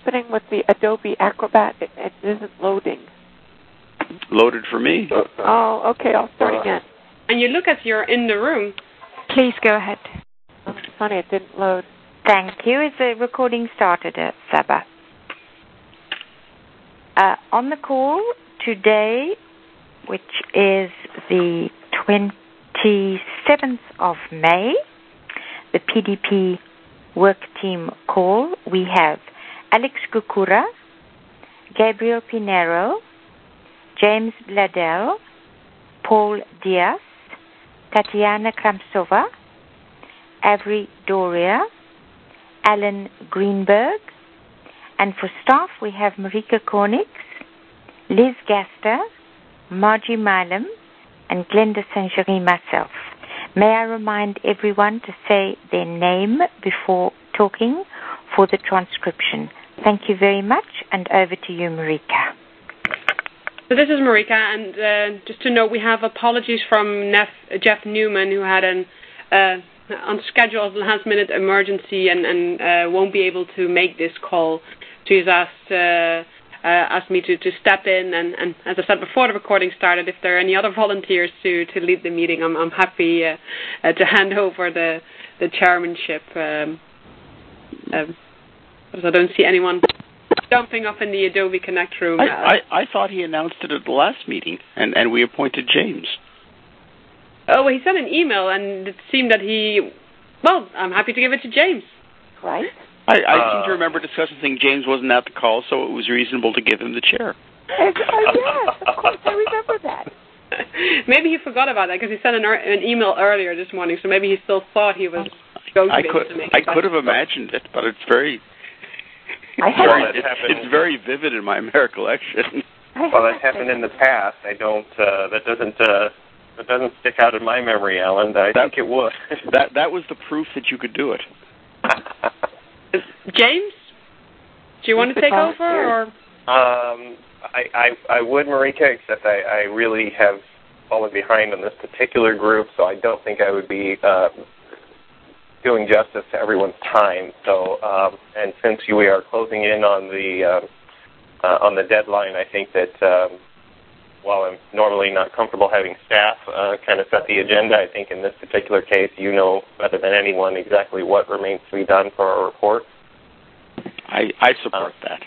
happening with the Adobe Acrobat? It isn't loading. Loaded for me. Oh, okay. I'll start again. And you look as you're in the room. Please go ahead. Oh, it's funny. It didn't load. Thank you. Is the recording started, Saba? On the call today, which is the 27th of May, the PDP work team call, we have Alex Kukura, Gabriel Pinero, James Bladel, Paul Diaz, Tatiana Kramsova, Avery Doria, Alan Greenberg, and for staff we have Marika Kornix, Liz Gaster, Margie Milam, and Glenda Saint-Gery myself. May I remind everyone to say their name before talking for the transcription. Thank you very much, and over to you, Marika. So this is Marika, and just to note, we have apologies from Jeff Newman, who had an unscheduled last-minute emergency and won't be able to make this call. So he's asked me to step in, and as I said before the recording started, if there are any other volunteers to lead the meeting, I'm happy to hand over the chairmanship. Because I don't see anyone jumping up in the Adobe Connect room. I thought he announced it at the last meeting, and we appointed James. Oh, well, he sent an email, and it seemed that well, I'm happy to give it to James. Right? I seem to remember discussing James wasn't at the call, so it was reasonable to give him the chair. Yes, of course, I remember that. Maybe he forgot about that, because he sent an email earlier this morning, so maybe he still thought he was going to be able to make it. I could have imagined it, but it's very... It's very vivid in my recollection. Well, that happened in the past. That doesn't stick out in my memory, Alan. I think it would. That was the proof that you could do it. James, do you want to take over? Or? I would, Marika, except I really have fallen behind on this particular group, so I don't think I would be doing justice to everyone's time. So, and since we are closing in on the deadline, I think that while I'm normally not comfortable having staff kind of set the agenda, I think in this particular case, you know better than anyone exactly what remains to be done for our report. I support that.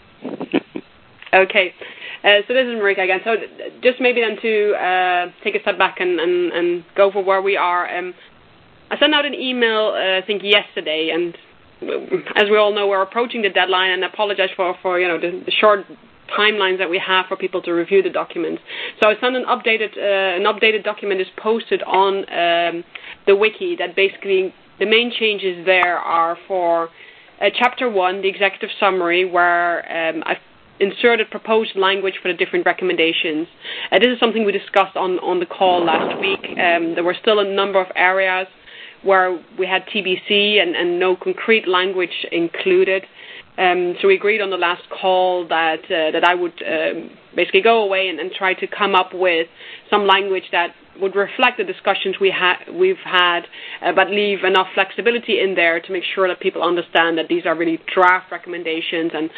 Okay. So this is Marika again. So just maybe then to take a step back and go for where we are. I sent out an email, I think, yesterday, and as we all know, we're approaching the deadline, and I apologize for the short timelines that we have for people to review the documents. So I sent an updated document is posted on the wiki that basically the main changes there are for Chapter 1, the executive summary, where I've inserted proposed language for the different recommendations. This is something we discussed on the call last week. There were still a number of areas where we had TBC and no concrete language included. So we agreed on the last call that I would basically go away and try to come up with some language that would reflect the discussions we've had, but leave enough flexibility in there to make sure that people understand that these are really draft recommendations, and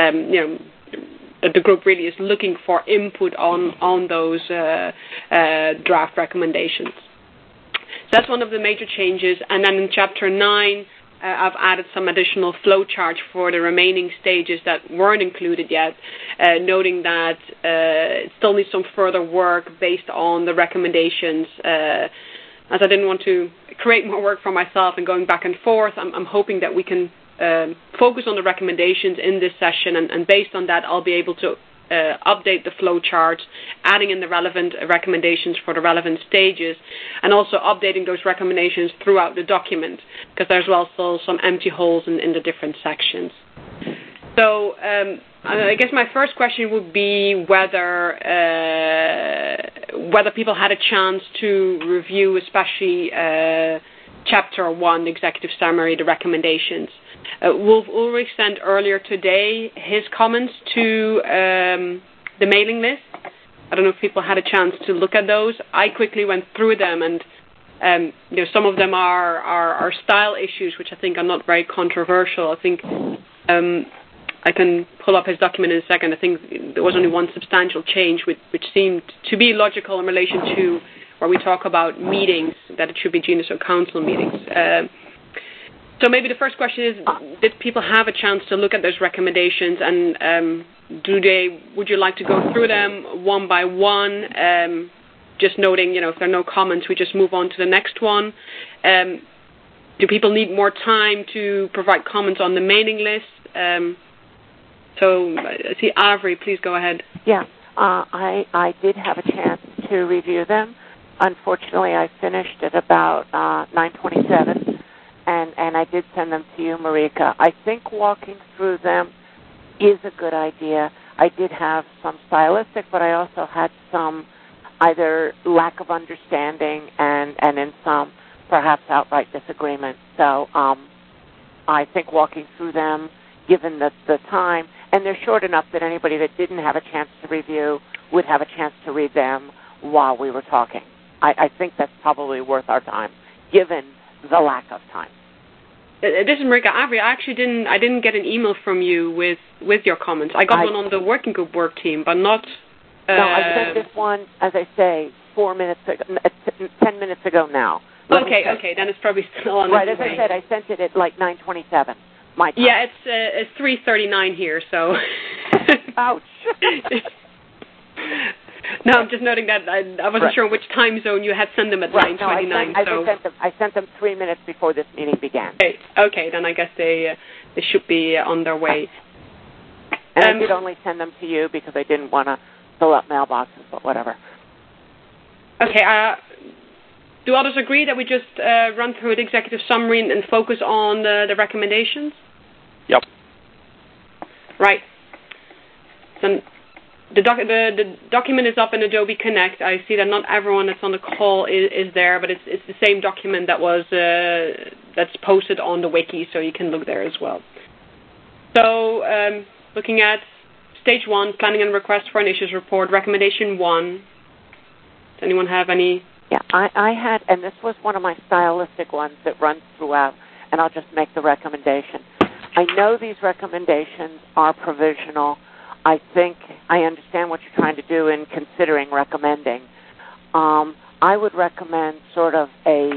that the group really is looking for input on those draft recommendations. So that's one of the major changes. And then in Chapter 9, I've added some additional flowcharts for the remaining stages that weren't included yet, noting that it still needs some further work based on the recommendations. As I didn't want to create more work for myself and going back and forth, I'm hoping that we can focus on the recommendations in this session, and based on that, I'll be able to update the flowchart, adding in the relevant recommendations for the relevant stages, and also updating those recommendations throughout the document, because there's still some empty holes in the different sections. So I guess my first question would be whether people had a chance to review, especially Chapter 1, the executive summary, the recommendations. Wolf Ulrich sent earlier today his comments to the mailing list. I don't know if people had a chance to look at those. I quickly went through them, and some of them are style issues, which I think are not very controversial. I think I can pull up his document in a second. I think there was only one substantial change, which seemed to be logical in relation to where we talk about meetings, that it should be genus or council meetings. So maybe the first question is, did people have a chance to look at those recommendations, and would you like to go through them one by one, just noting, if there are no comments, we just move on to the next one? Do people need more time to provide comments on the mailing list? So, see, Avery, please go ahead. Yeah, I did have a chance to review them. Unfortunately, I finished at about 9:27, and I did send them to you, Marika. I think walking through them is a good idea. I did have some stylistic, but I also had some either lack of understanding and in some perhaps outright disagreement. So I think walking through them, given the time, and they're short enough that anybody that didn't have a chance to review would have a chance to read them while we were talking. I think that's probably worth our time, given the lack of time. This is Marika. Avery, I didn't get an email from you with your comments. I got one on the working group work team, but not... No, I sent this one, as I say, 10 minutes ago now. Okay, then it's probably still on. Right, as I said, I sent it at like 9:27, my time. Yeah, it's 3:39 here, so... Ouch. No, I'm just noting that I wasn't sure which time zone you had sent them at 9:29. I sent them 3 minutes before this meeting began. Okay, then I guess they should be on their way. And I did only send them to you because I didn't want to fill up mailboxes, but whatever. Okay, do others agree that we just run through the executive summary and focus on the recommendations? Yep. Right. So the document is up in Adobe Connect. I see that not everyone that's on the call is there, but it's the same document that's posted on the wiki, so you can look there as well. So looking at Stage 1, Planning and Request for an Issues Report, Recommendation 1. Does anyone have any? Yeah, I had, and this was one of my stylistic ones that runs throughout, and I'll just make the recommendation. I know these recommendations are provisional. I think I understand what you're trying to do in considering recommending. I would recommend sort of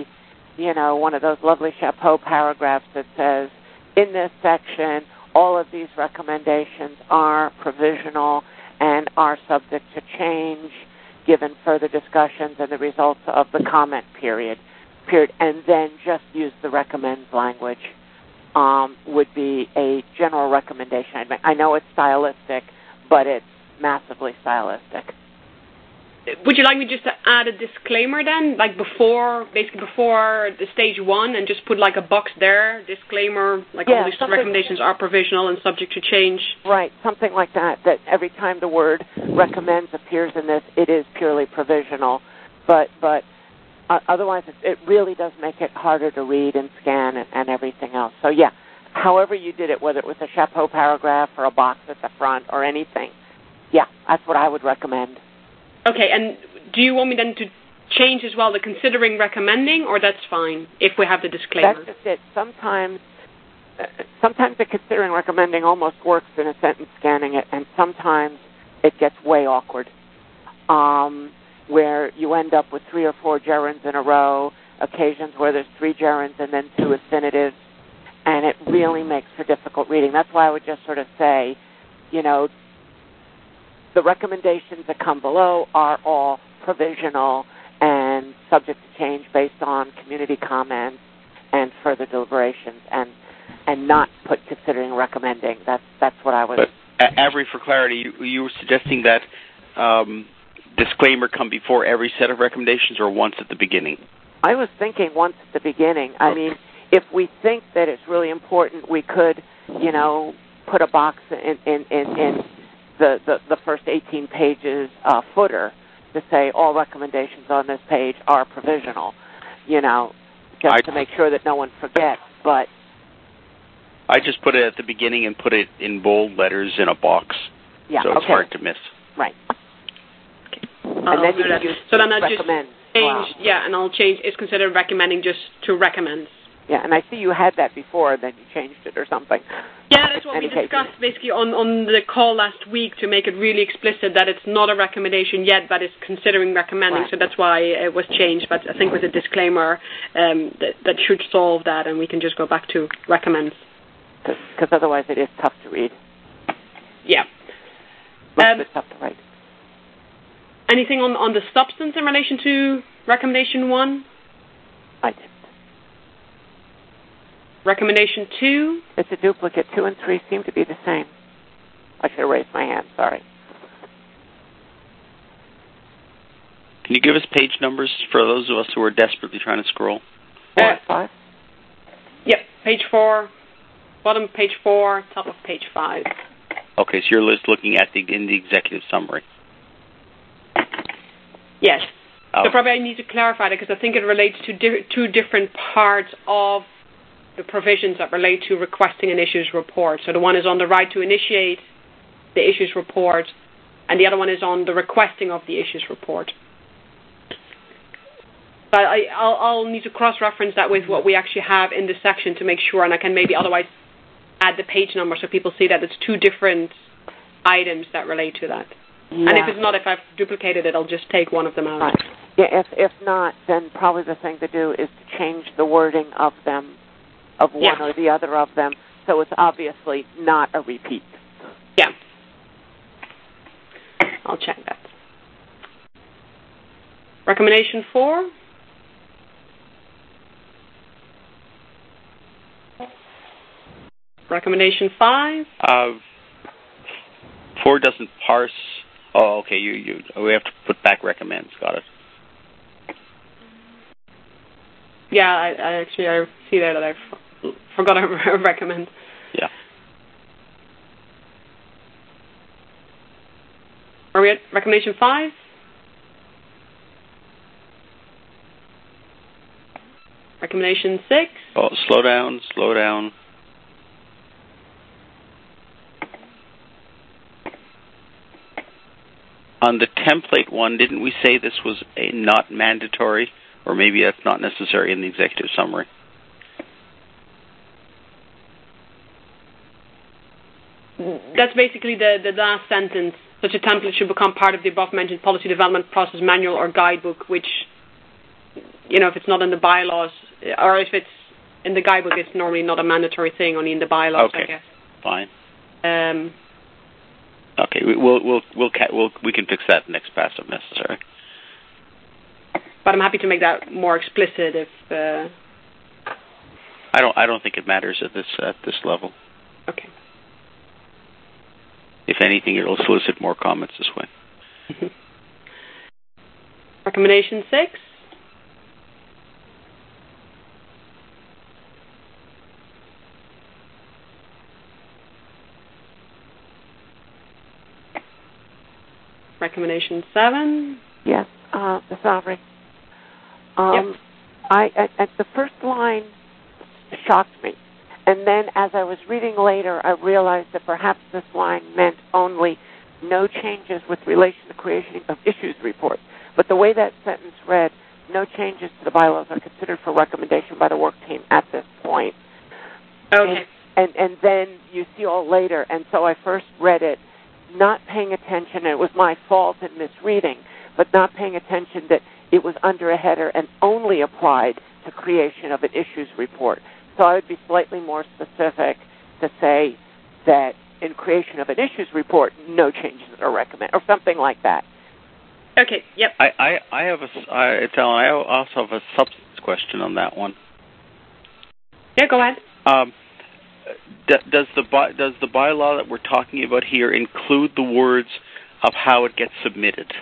one of those lovely chapeau paragraphs that says, in this section, all of these recommendations are provisional and are subject to change given further discussions and the results of the comment period, and then just use the recommends language would be a general recommendation I'd make. I know it's stylistic, but it's massively stylistic. Would you like me just to add a disclaimer then, like before the Stage 1, and just put like a box there, disclaimer, like all these recommendations are provisional and subject to change? Right, something like that every time the word recommends appears in this, it is purely provisional. But otherwise, it really does make it harder to read and scan and everything else. So yeah, however you did it, whether it was a chapeau paragraph or a box at the front or anything, yeah, that's what I would recommend. Okay, and do you want me then to change as well the considering recommending, or that's fine if we have the disclaimer? That's just it. Sometimes the considering recommending almost works in a sentence scanning it, and sometimes it gets way awkward, where you end up with 3 or 4 gerunds in a row, occasions where there's 3 gerunds and then 2 infinitives, and it really makes for difficult reading. That's why I would just sort of say, the recommendations that come below are all provisional and subject to change based on community comments and further deliberations, and not put considering recommending. That's what I was. But Avery, for clarity, you were suggesting that disclaimer come before every set of recommendations, or once at the beginning? I was thinking once at the beginning. I mean, if we think that it's really important, we could, put a box in the first 18 pages footer to say all recommendations on this page are provisional, just to make sure that no one forgets. But I just put it at the beginning and put it in bold letters in a box, so it's hard to miss. Right. Okay. And then I just change, and I'll change is considered recommending just to recommend. Yeah, and I see you had that before, then you changed it or something. Yeah, that's what we discussed basically on the call last week, to make it really explicit that it's not a recommendation yet, but it's considering recommending. Right. So that's why it was changed. But I think with a disclaimer, that should solve that, and we can just go back to recommends. Because otherwise it is tough to read. Yeah. It's tough to write. Anything on the substance in relation to recommendation 1? I didn't. Recommendation 2? It's a duplicate. 2 and 3 seem to be the same. I should have raised my hand. Sorry. Can you give us page numbers for those of us who are desperately trying to scroll? 4 and 5? Yep. Page 4, bottom of page 4, top of page 5. Okay, so you're just looking at in the executive summary. Yes. Oh. So probably I need to clarify that, because I think it relates to two different parts of the provisions that relate to requesting an issues report. So the one is on the right to initiate the issues report, and the other one is on the requesting of the issues report. But I'll need to cross-reference that with what we actually have in this section to make sure, and I can maybe otherwise add the page number so people see that it's two different items that relate to that. Yeah. And if it's not, if I've duplicated it, I'll just take one of them out. Right. Yeah, if not, then probably the thing to do is to change the wording of them, of one or the other of them, so it's obviously not a repeat. Yeah. I'll check that. Recommendation 4. Recommendation 5. 4 doesn't parse. Oh, okay. We have to put back recommends. Got it. Yeah, I see there that I forgot to recommend. Yeah. Are we at recommendation 5? Recommendation 6. Oh, slow down. On the template one, didn't we say this was a not mandatory, or maybe that's not necessary in the executive summary? That's basically the last sentence. Such a template should become part of the above-mentioned policy development process manual or guidebook, which, if it's not in the bylaws, or if it's in the guidebook, it's normally not a mandatory thing, only in the bylaws, okay. I guess. Fine. Okay, we can fix that next pass if necessary. But I'm happy to make that more explicit if. I don't think it matters at this level. Okay. If anything, it'll solicit more comments this way. Recommendation 6. Recommendation 7. Yes, the summary. Yep. At the first line shocked me, and then as I was reading later, I realized that perhaps this line meant only no changes with relation to creation of issues reports. But the way that sentence read, no changes to the bylaws are considered for recommendation by the work team at this point. Okay. And then you see all later, and so I first read it not paying attention, and it was my fault in misreading, but not paying attention that it was under a header and only applied to creation of an issues report. So I would be slightly more specific to say that in creation of an issues report, no changes are recommended, or something like that. Okay, yep. I also have a substance question on that one. Yeah, go ahead. Does the bylaw that we're talking about here include the words of how it gets submitted?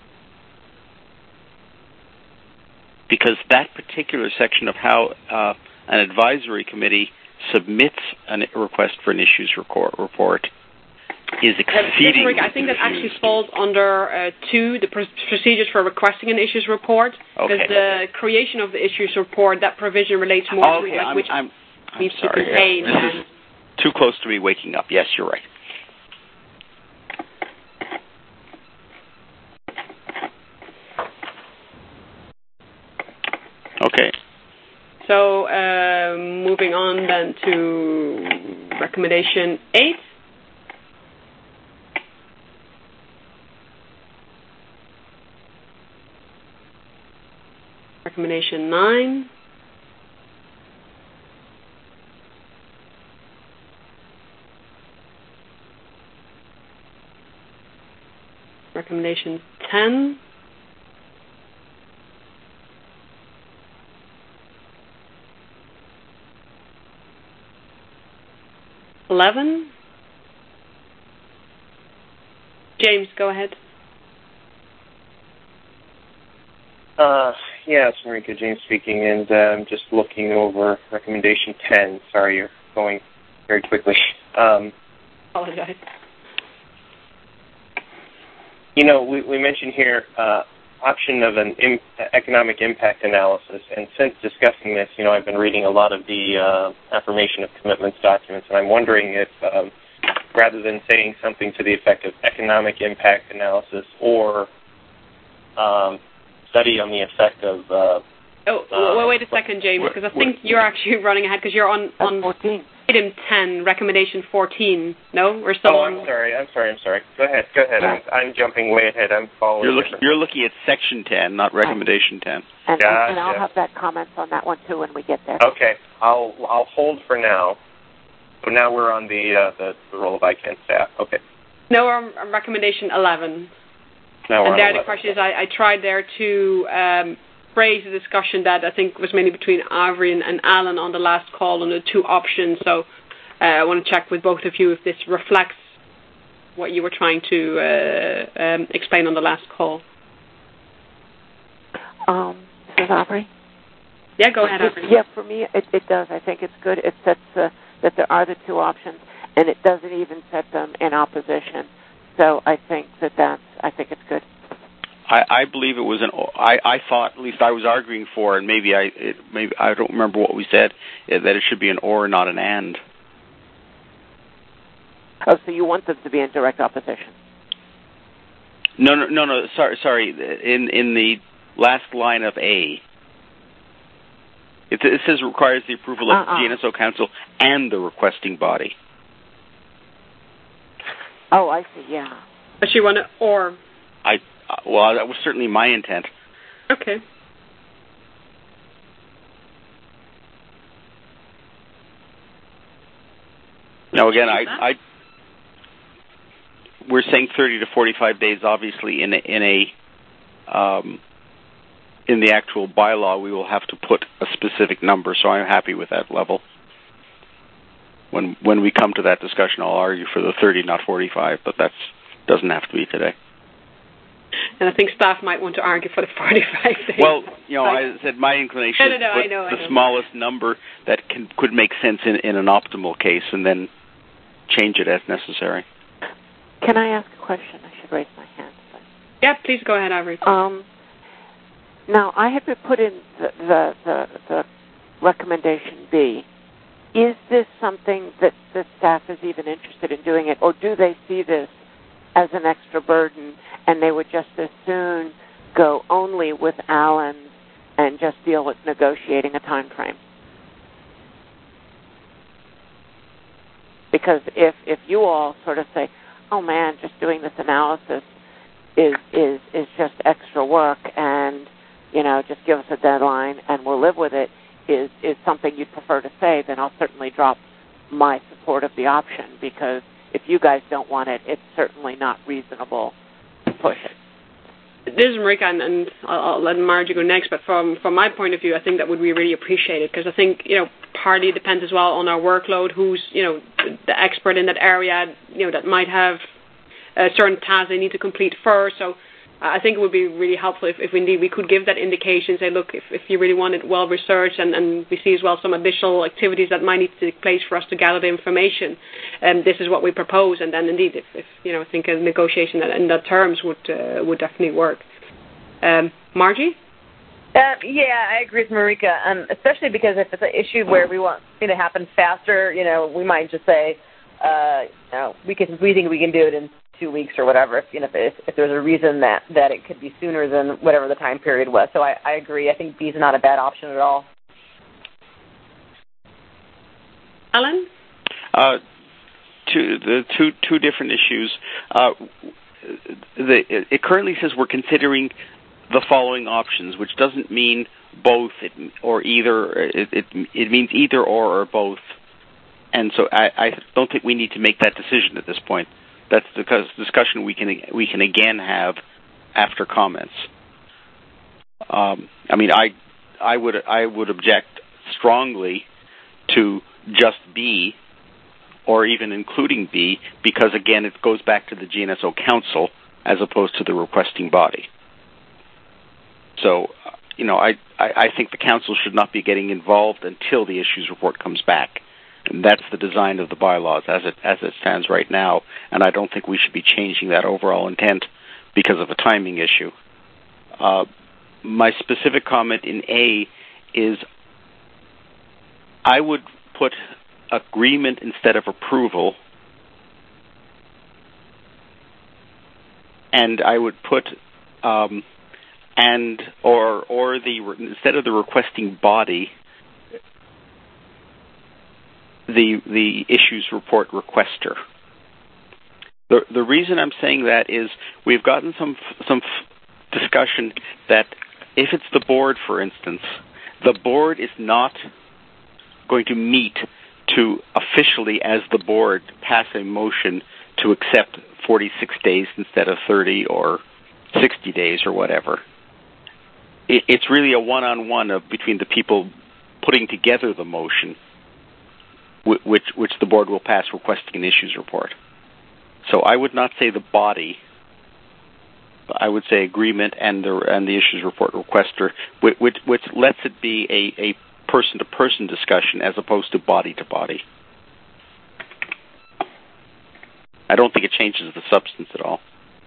Because that particular section of how an advisory committee submits a request for an issues report is exceeding. I think that actually falls under 2, the procedures for requesting an issues report. Because the creation of the issues report, that provision relates more to which needs to contain. This is too close to me waking up. Yes, you're right. Okay. So moving on then to Recommendation 8. Recommendation 9. Recommendation 10. James, go ahead. Yes, Marika, James speaking, and I'm just looking over recommendation 10. Sorry, you're going very quickly. Apologize. We mentioned here option of an economic impact analysis, and since discussing this, I've been reading a lot of the affirmation of commitments documents, and I'm wondering if rather than saying something to the effect of economic impact analysis or study on the effect of... wait a second, James, because I think you're actually running ahead because you're on 14. Item 10, recommendation 14. No, we're still on... I'm sorry. Go ahead. I'm jumping way ahead. I'm following. You're looking at section 10, not recommendation 10. And I'll have that comments on that one too when we get there. Okay, I'll hold for now. So now we're on the role of ICANN staff. Okay. No, we're on recommendation 11. Now we're and on there 11. The question is, I tried there to phrase a discussion that I think was mainly between Avery and Alan on the last call on the two options. So I want to check with both of you if this reflects what you were trying to explain on the last call. This is Avery? Yeah, go ahead, Avery. Yeah, for me, it does. I think it's good. It sets that there are the two options, and it doesn't even set them in opposition. So I think I think it's good. I believe it was I thought, at least I was arguing for, and maybe I don't remember what we said, that it should be an or, not an and. Oh, so you want them to be in direct opposition? No. Sorry. In the last line of A, it says requires the approval of the GNSO Council and the requesting body. Oh, I see. Yeah. But you want it or? Well, that was certainly my intent. Okay. Now, again, we're saying 30 to 45 days. Obviously, in the actual bylaw, we will have to put a specific number. So I'm happy with that level. When we come to that discussion, I'll argue for the 30, not 45, but that doesn't have to be today. And I think staff might want to argue for the 45 days. Well, I said my inclination is I put know. the smallest number that could make sense in an optimal case, and then change it as necessary. Can I ask a question? I should raise my hand. Yeah, please go ahead, Avery. Now, I have to put in the recommendation B. Is this something that the staff is even interested in doing it, or do they see this as an extra burden, and they would just as soon go only with Alan and just deal with negotiating a time frame? Because if you all sort of say, oh man, just doing this analysis is just extra work, and just give us a deadline and we'll live with it, is something you'd prefer to say, then I'll certainly drop my support of the option, because if you guys don't want it, it's certainly not reasonable to push it. This is Marika, and I'll let Margie go next, but from my point of view, I think that would be really appreciated, because I think, partly it depends as well on our workload, who's, the expert in that area, that might have certain tasks they need to complete first. So I think it would be really helpful if indeed we could give that indication, say, look, if you really want it well researched, and we see as well some additional activities that might need to take place for us to gather the information, this is what we propose, and then indeed, if I think a negotiation in that terms would definitely work. Margie? Yeah, I agree with Marika, especially because if it's an issue where we want it to happen faster, we might just say, we think we can do it in 2 weeks or whatever, if there's a reason that it could be sooner than whatever the time period was. So I agree. I think B is not a bad option at all. Alan? two different issues. It currently says we're considering the following options, which doesn't mean both or either. It means either or both. And so I don't think we need to make that decision at this point. That's the discussion we can again have after comments. I mean, I would object strongly to just B, or even including B, because again it goes back to the GNSO Council as opposed to the requesting body. So, I think the Council should not be getting involved until the issues report comes back. And that's the design of the bylaws as it stands right now, and I don't think we should be changing that overall intent because of a timing issue. My specific comment in A is I would put agreement instead of approval, and I would put instead of the requesting body, the issues report requester. The reason I'm saying that is we've gotten some discussion that if it's the board, for instance, the board is not going to meet to officially, as the board, pass a motion to accept 46 days instead of 30 or 60 days or whatever. It's really a one-on-one between the people putting together the motion, which the board will pass requesting an issues report. So I would not say the body. I would say agreement and the issues report requester, which lets it be a person-to-person discussion as opposed to body-to-body. I don't think it changes the substance at all.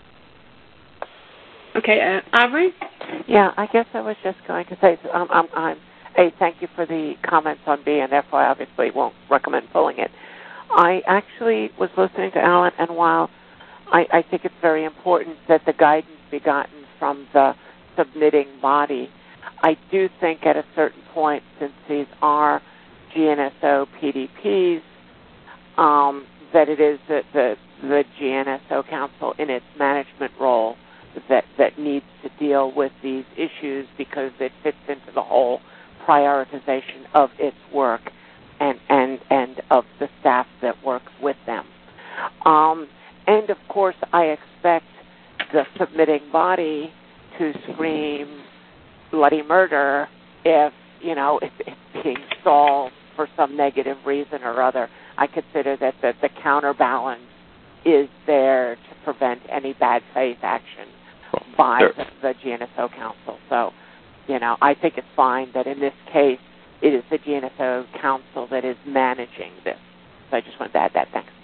Okay, Avery? Yeah, I guess I was just going to say, thank you for the comments on B, and therefore I obviously won't recommend pulling it. I actually was listening to Alan, and while I think it's very important that the guidance be gotten from the submitting body, I do think at a certain point, since these are GNSO PDPs, that it is the GNSO Council in its management role that needs to deal with these issues because it fits into the whole prioritization of its work and of the staff that works with them. And of course, I expect the submitting body to scream bloody murder if it's being stalled for some negative reason or other. I consider that the counterbalance is there to prevent any bad faith action by the GNSO Council. So, I think it's fine that in this case it is the GNSO Council that is managing this. So I just wanted to add that. Thanks.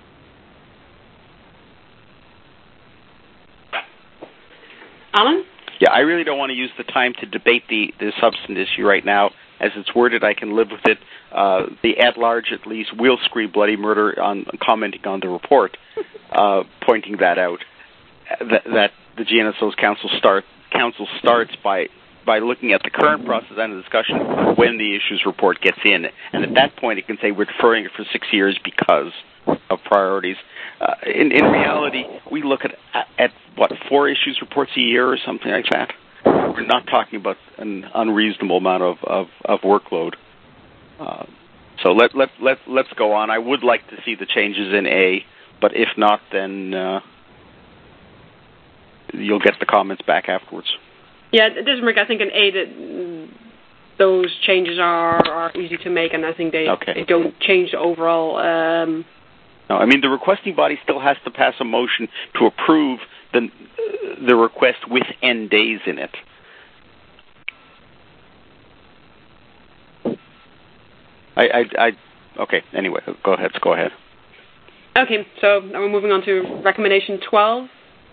Alan? Yeah, I really don't want to use the time to debate the substance issue right now. As it's worded, I can live with it. The at-large, at least, will scream bloody murder on commenting on the report, pointing that out, that the GNSO's council starts by looking at the current process and the discussion when the issues report gets in. And at that point, it can say we're deferring it for 6 years because of priorities. In reality, we look at 4 issues reports a year or something like that. We're not talking about an unreasonable amount of workload. So let's go on. I would like to see the changes in A, but if not, then you'll get the comments back afterwards. Yeah, I think in A that those changes are easy to make, and I think they don't change the overall. No, I mean the requesting body still has to pass a motion to approve the request with N days in it. Okay. Anyway, go ahead. Okay, so now we're moving on to recommendation 12.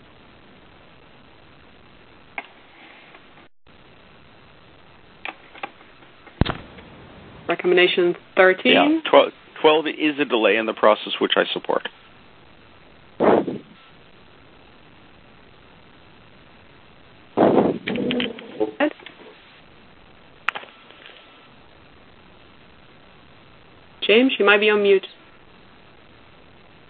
Recommendation 13. Yeah, 12 is a delay in the process, which I support. James, you might be on mute.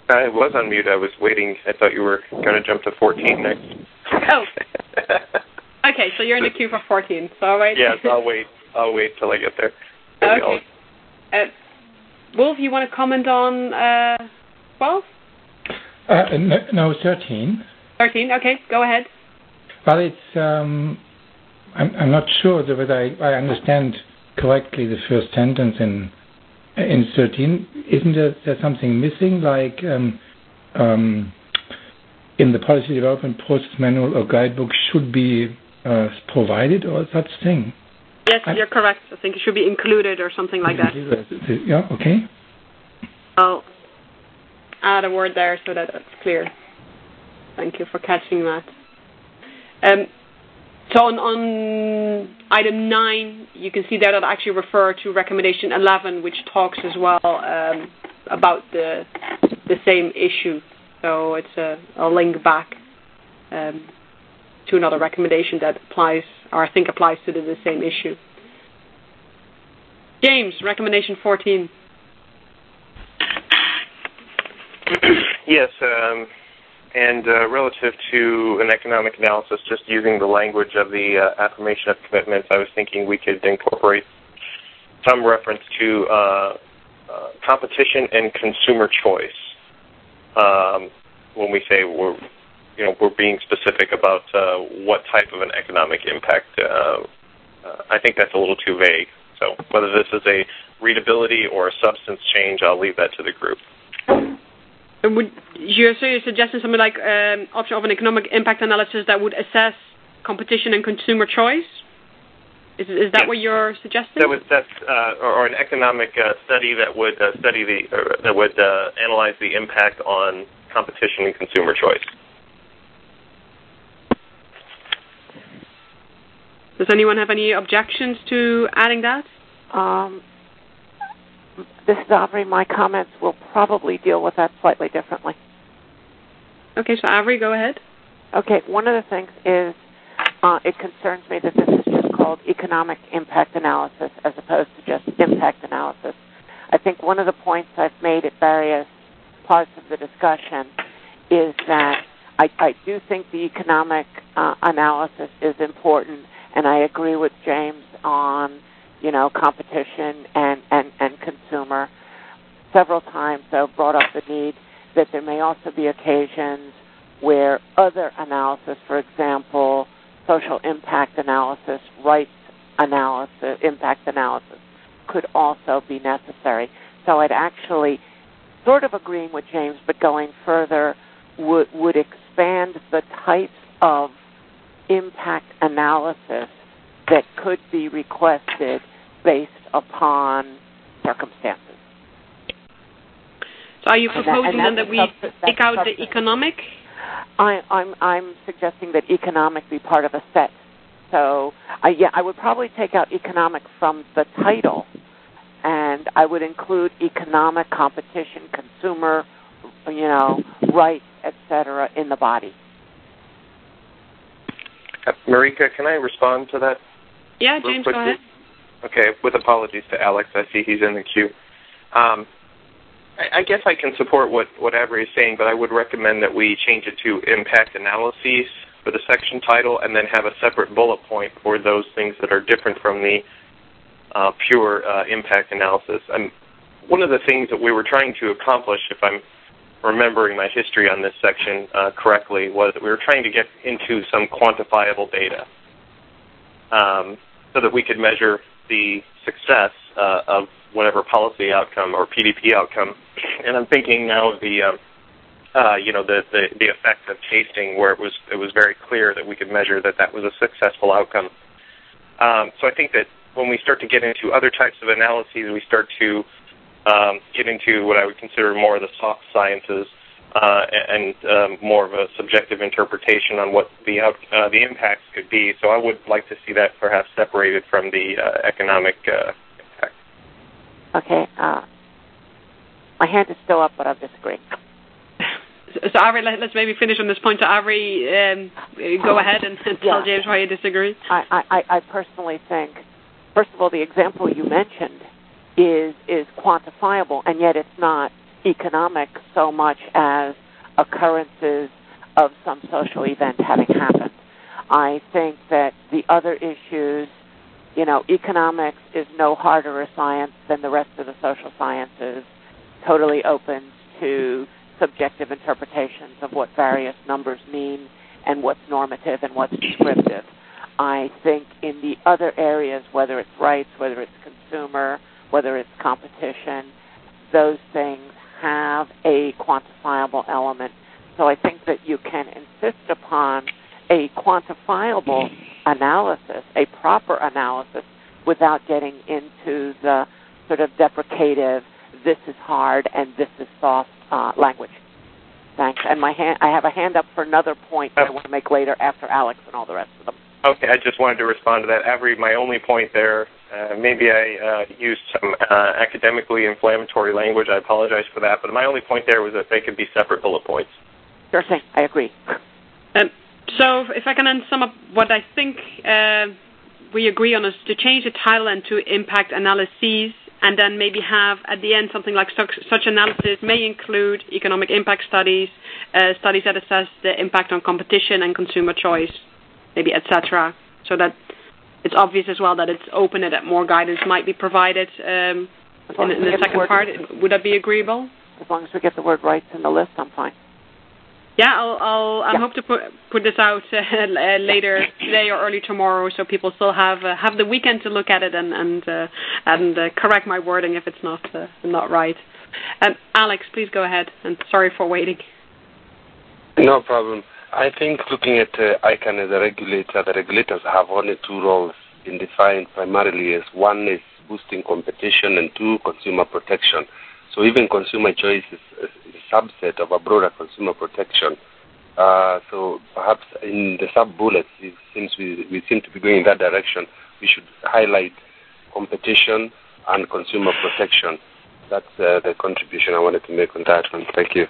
I was on mute. I was waiting. I thought you were going to jump to 14 next. Oh. Okay, so you're in the queue for 14. So all right. Yes, I'll wait. I'll wait till I get there. Okay. Wolf, you want to comment on 12? No, 13. 13. Okay, go ahead. Well, it's. I'm not sure whether I understand correctly the first sentence in 13. Isn't there something missing, like in the policy development process manual or guidebook should be provided or such thing? Yes, you're correct. I think it should be included or something like that. Yeah, okay. I'll add a word there so that it's clear. Thank you for catching that. So on item 9, you can see there that I actually refer to recommendation 11, which talks as well about the same issue. So it's a link back to another recommendation that applies, or I think applies to the same issue. James, recommendation 14. Yes, and relative to an economic analysis, just using the language of the affirmation of commitments, I was thinking we could incorporate some reference to competition and consumer choice. When we say we're being specific about what type of an economic impact, I think that's a little too vague. So whether this is a readability or a substance change, I'll leave that to the group. You're suggesting something like option of an economic impact analysis that would assess competition and consumer choice? Is that what you're suggesting? That's or an economic study that would analyze the impact on competition and consumer choice. Does anyone have any objections to adding that? This is Avery. My comments will probably deal with that slightly differently. Okay, so Avery, go ahead. Okay, one of the things is it concerns me that this is just called economic impact analysis as opposed to just impact analysis. I think one of the points I've made at various parts of the discussion is that I do think the economic analysis is important, and I agree with James on competition and consumer. Several times, though, brought up the need that there may also be occasions where other analysis, for example, social impact analysis, rights analysis, impact analysis, could also be necessary. So I'd actually, sort of agreeing with James, but going further, would expand the types of impact analysis that could be requested based upon circumstances. So are you proposing then that we take out the economic? I'm suggesting that economic be part of a set. So I would probably take out economic from the title, and I would include economic, competition, consumer, rights, etc. in the body. Marika, can I respond to that? Yeah, James, go ahead. Okay, with apologies to Alex. I see he's in the queue. I guess I can support what Avery is saying, but I would recommend that we change it to impact analyses for the section title and then have a separate bullet point for those things that are different from the pure impact analysis. And one of the things that we were trying to accomplish, if I'm remembering my history on this section correctly, was that we were trying to get into some quantifiable data so that we could measure the success of whatever policy outcome or PDP outcome. And I'm thinking now of the effect of tasting, where it was very clear that we could measure that was a successful outcome. So I think that when we start to get into other types of analyses, we start to get into what I would consider more of the soft sciences and more of a subjective interpretation on what the impacts could be. So I would like to see that perhaps separated from the economic impact. Okay. My hand is still up, but I'll disagree. So, Avery, let's maybe finish on this point. So, Avery, go ahead and tell James why you disagree. I personally think, first of all, the example you mentioned is quantifiable, and yet it's not economic so much as occurrences of some social event having happened. I think that the other issues, economics is no harder a science than the rest of the social sciences, totally open to subjective interpretations of what various numbers mean and what's normative and what's descriptive. I think in the other areas, whether it's rights, whether it's consumer, whether it's competition, those things have a quantifiable element. So I think that you can insist upon a quantifiable analysis, a proper analysis, without getting into the sort of deprecative, this is hard and this is soft language. Thanks. And I have a hand up for another point that I want to make later after Alex and all the rest of them. Okay, I just wanted to respond to that. Avery, my only point there, maybe I used some academically inflammatory language. I apologize for that. But my only point there was that they could be separate bullet points. Sure thing. I agree. So if I can then sum up what I think we agree on is to change the title and to impact analyses, and then maybe have at the end something like such analysis may include economic impact studies, studies that assess the impact on competition and consumer choice, maybe etc. So that it's obvious as well that it's open and that more guidance might be provided in the second part. Would that be agreeable? As long as we get the word rights in the list, I'm fine. Yeah, I hope to put this out later today or early tomorrow, so people still have the weekend to look at it and correct my wording if it's not right. Alex, please go ahead. And sorry for waiting. No problem. I think looking at ICANN as a regulator, the regulators have only two roles in defined primarily as one is boosting competition and two, consumer protection. So even consumer choice is a subset of a broader consumer protection. So perhaps in the sub-bullets, since we seem to be going in that direction, we should highlight competition and consumer protection. That's the contribution I wanted to make on that one. Thank you.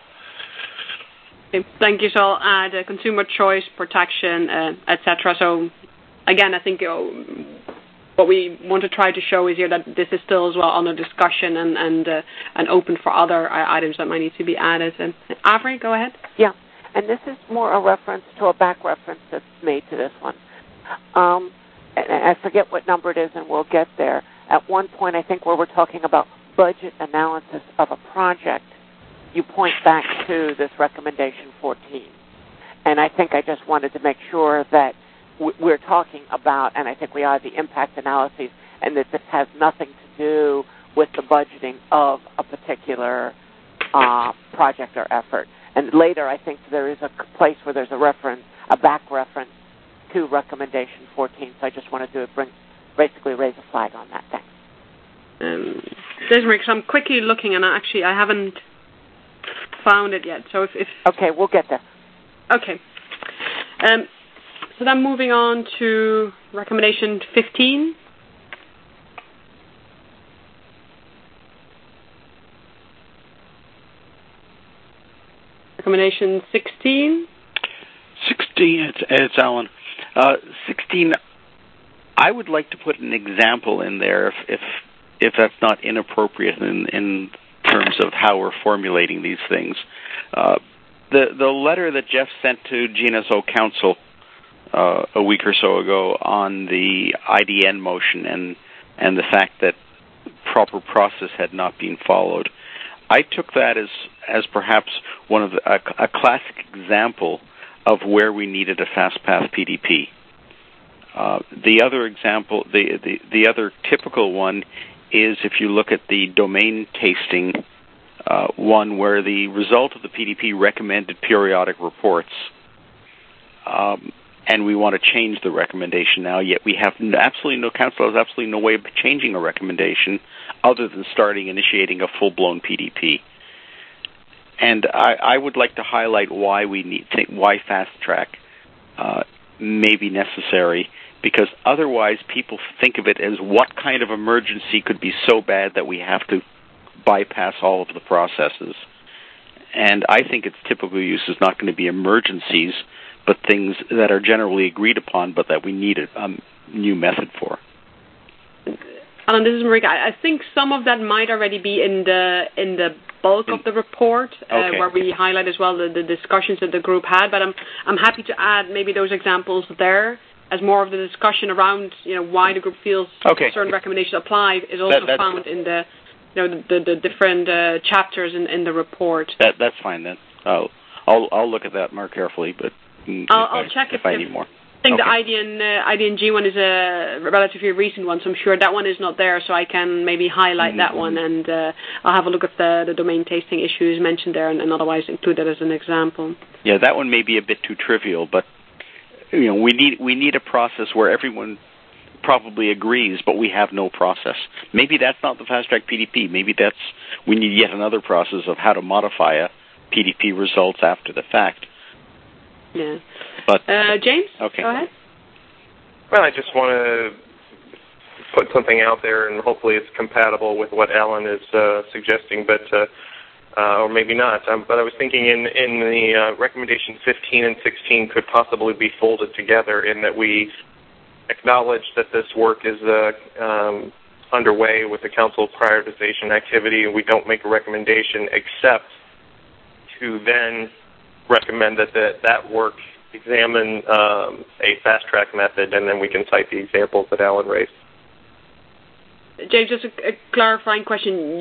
Okay, thank you. So I'll add consumer choice, protection, etc. So again, I think what we want to try to show is here that this is still as well under discussion and open for other items that might need to be added. And Avery, go ahead. Yeah, and this is more a reference to a back reference that's made to this one. And I forget what number it is, and we'll get there. At one point, I think where we're talking about budget analysis of a project, you point back to this recommendation 14. And I think I just wanted to make sure that we're talking about, and I think we are, the impact analyses, and that this has nothing to do with the budgeting of a particular project or effort. And later, I think there is a place where there's a reference, a back reference to recommendation 14. So I just wanted to basically raise a flag on that. Thanks. Desiree, I'm quickly looking, and I haven't found it yet. So if okay, we'll get there. Okay. So then moving on to recommendation 15. Recommendation 16. 16, it's Alan. 16, I would like to put an example in there if that's not inappropriate in terms of how we're formulating these things. The letter that Jeff sent to GNSO Council a week or so ago on the IDN motion and the fact that proper process had not been followed, I took that as perhaps one of a classic example of where we needed a fast path PDP. The other example, the other typical one is if you look at the domain tasting one where the result of the PDP recommended periodic reports, and we want to change the recommendation now, yet we have absolutely no council has absolutely no way of changing a recommendation other than initiating a full-blown PDP. And I would like to highlight why why fast track may be necessary, because otherwise people think of it as what kind of emergency could be so bad that we have to bypass all of the processes. And I think its typical use is not going to be emergencies, but things that are generally agreed upon, but that we need a new method for. Alan, this is Marika. I think some of that might already be in the bulk of the report, where we highlight as well the discussions that the group had. But I'm happy to add maybe those examples there as more of the discussion around why the group feels certain recommendations apply is also found in the different chapters in the report. That's fine then. I'll look at that more carefully, but I'll check if I need more. I think the IDNG one is a relatively recent one, so I'm sure that one is not there, so I can maybe highlight that one, and I'll have a look at the domain tasting issues mentioned there, and otherwise include that as an example. Yeah, that one may be a bit too trivial, but we need a process where everyone probably agrees, but we have no process. Maybe that's not the fast track PDP. Maybe we need yet another process of how to modify a PDP results after the fact. Yeah. But James, okay. Go ahead. Well, I just want to put something out there, and hopefully it's compatible with what Alan is suggesting, but or maybe not. But I was thinking in the recommendation 15 and 16 could possibly be folded together in that we acknowledge that this work is underway with the council prioritization activity, and we don't make a recommendation except to then recommend that work examine a fast-track method, and then we can cite the examples that Alan raised. James, just a clarifying question.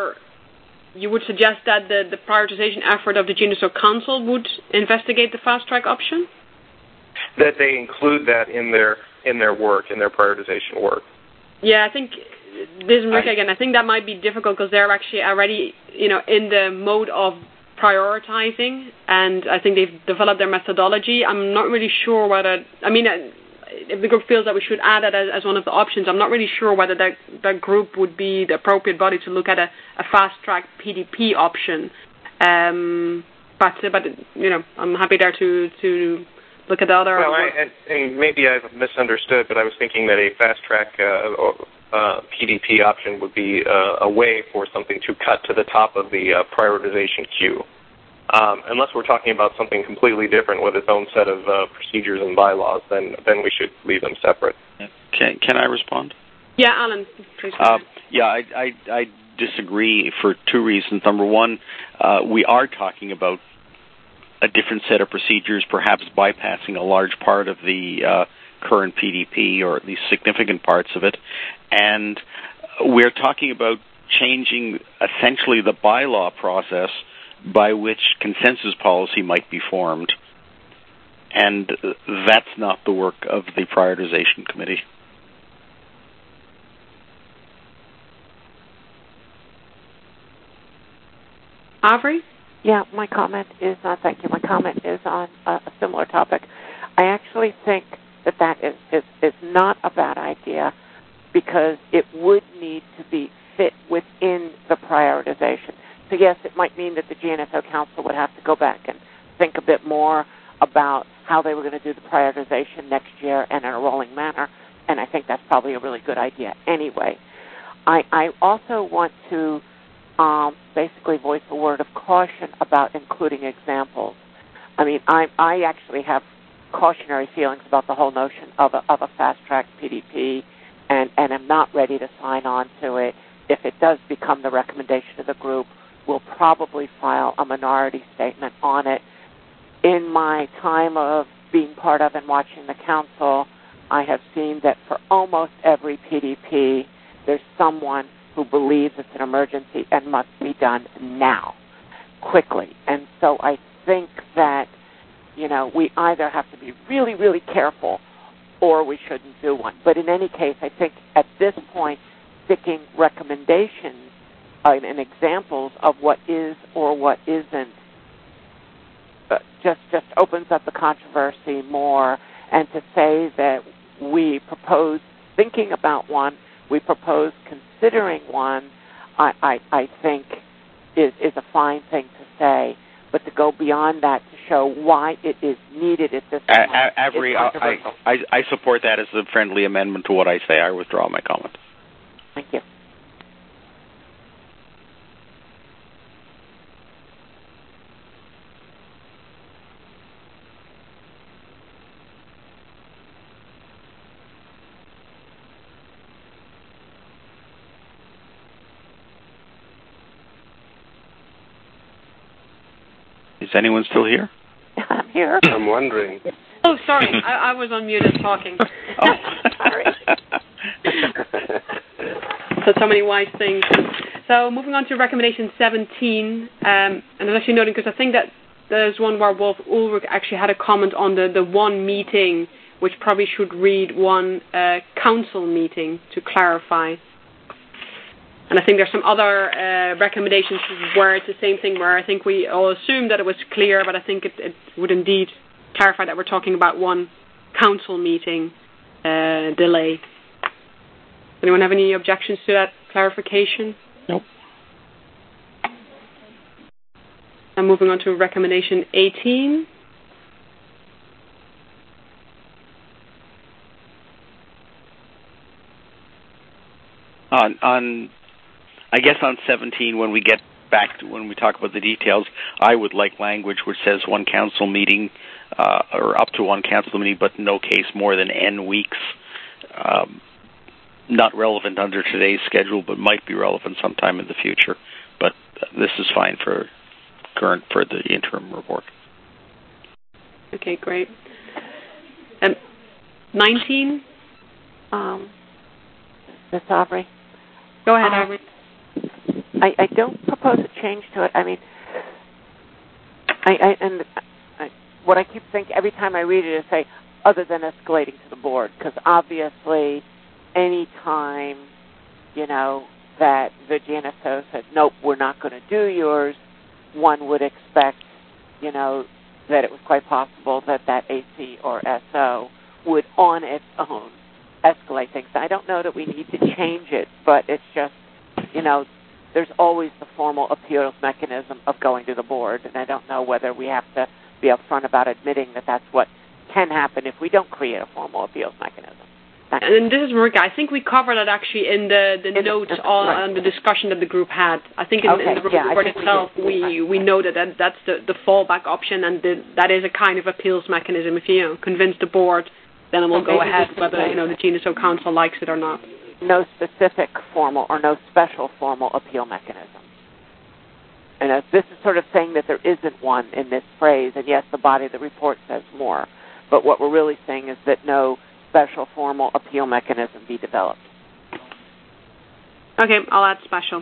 You would suggest that the prioritization effort of the GNSO Council would investigate the fast-track option? That they include that in their work, in their prioritization work. Yeah, I think this is Marika again. I think that might be difficult because they're actually already, in the mode of prioritizing, and I think they've developed their methodology. I'm not really sure whether, if the group feels that we should add that as one of the options, I'm not really sure whether that group would be the appropriate body to look at a fast-track PDP option. But I'm happy there to look at the other. Well, and maybe I've misunderstood, but I was thinking that a fast-track PDP option would be a way for something to cut to the top of the prioritization queue. Unless we're talking about something completely different with its own set of procedures and bylaws, then we should leave them separate. Can I respond? Yeah, Alan, please. I disagree for two reasons. Number one, we are talking about a different set of procedures, perhaps bypassing a large part of the current PDP, or at least significant parts of it. And we're talking about changing essentially the bylaw process by which consensus policy might be formed. And that's not the work of the prioritization committee. Avery? Yeah, my comment is, thank you, my comment is on a similar topic. I actually think that is not a bad idea, because it would need to be fit within the prioritization. So yes, it might mean that the GNSO Council would have to go back and think a bit more about how they were going to do the prioritization next year and in a rolling manner, and I think that's probably a really good idea anyway. I also want to basically voice a word of caution about including examples. I actually have cautionary feelings about the whole notion of a fast-track PDP, and I'm not ready to sign on to it. If it does become the recommendation of the group, we'll probably file a minority statement on it. In my time of being part of and watching the council, I have seen that for almost every PDP, there's someone who believes it's an emergency and must be done now, quickly. And so I think that, we either have to be really, really careful or we shouldn't do one. But in any case, I think at this point, sticking recommendations and examples of what is or what isn't just opens up the controversy more. And to say that we propose thinking about one, we propose considering one, I think is a fine thing to say. But to go beyond that to show why it is needed at this point Avery, is controversial. I support that as a friendly amendment to what I say. I withdraw my comment. Thank you. Is anyone still here? I'm here. I'm wondering. Oh, sorry. I was on mute and talking. Oh. Sorry. So many wise things. So moving on to recommendation 17, and I was actually noting, because I think that there's one where Wolf Ulrich actually had a comment on the one meeting, which probably should read one council meeting to clarify. And I think there's some other recommendations where it's the same thing, where I think we all assumed that it was clear, but I think it would indeed clarify that we're talking about one council meeting delay. Anyone have any objections to that clarification? Nope. I'm moving on to recommendation 18. I guess on 17, when we get back to when we talk about the details, I would like language which says one council meeting or up to one council meeting, but in no case more than N weeks. Not relevant under today's schedule, but might be relevant sometime in the future. But this is fine for the interim report. Okay, great. 19. Ms. Aubrey? Go ahead, Aubrey. I don't propose a change to it. I mean, what I keep thinking every time I read it is say, other than escalating to the board, because obviously any time, that the GNSO said, nope, we're not going to do yours, one would expect, that it was quite possible that AC or SO would on its own escalate things. I don't know that we need to change it, but it's just, there's always the formal appeals mechanism of going to the board, and I don't know whether we have to be upfront about admitting that that's what can happen if we don't create a formal appeals mechanism. And this is Marika. I think we covered that actually in the notes on the discussion that the group had. I think in the report itself we noted that that's the fallback option, and that is a kind of appeals mechanism. If you convince the board, then it will go ahead whether the GNSO Council likes it or not. No specific formal or no special formal appeal mechanism. And this is sort of saying that there isn't one in this phrase, and yes, the body of the report says more, but what we're really saying is that no special formal appeal mechanism be developed. Okay, I'll add special.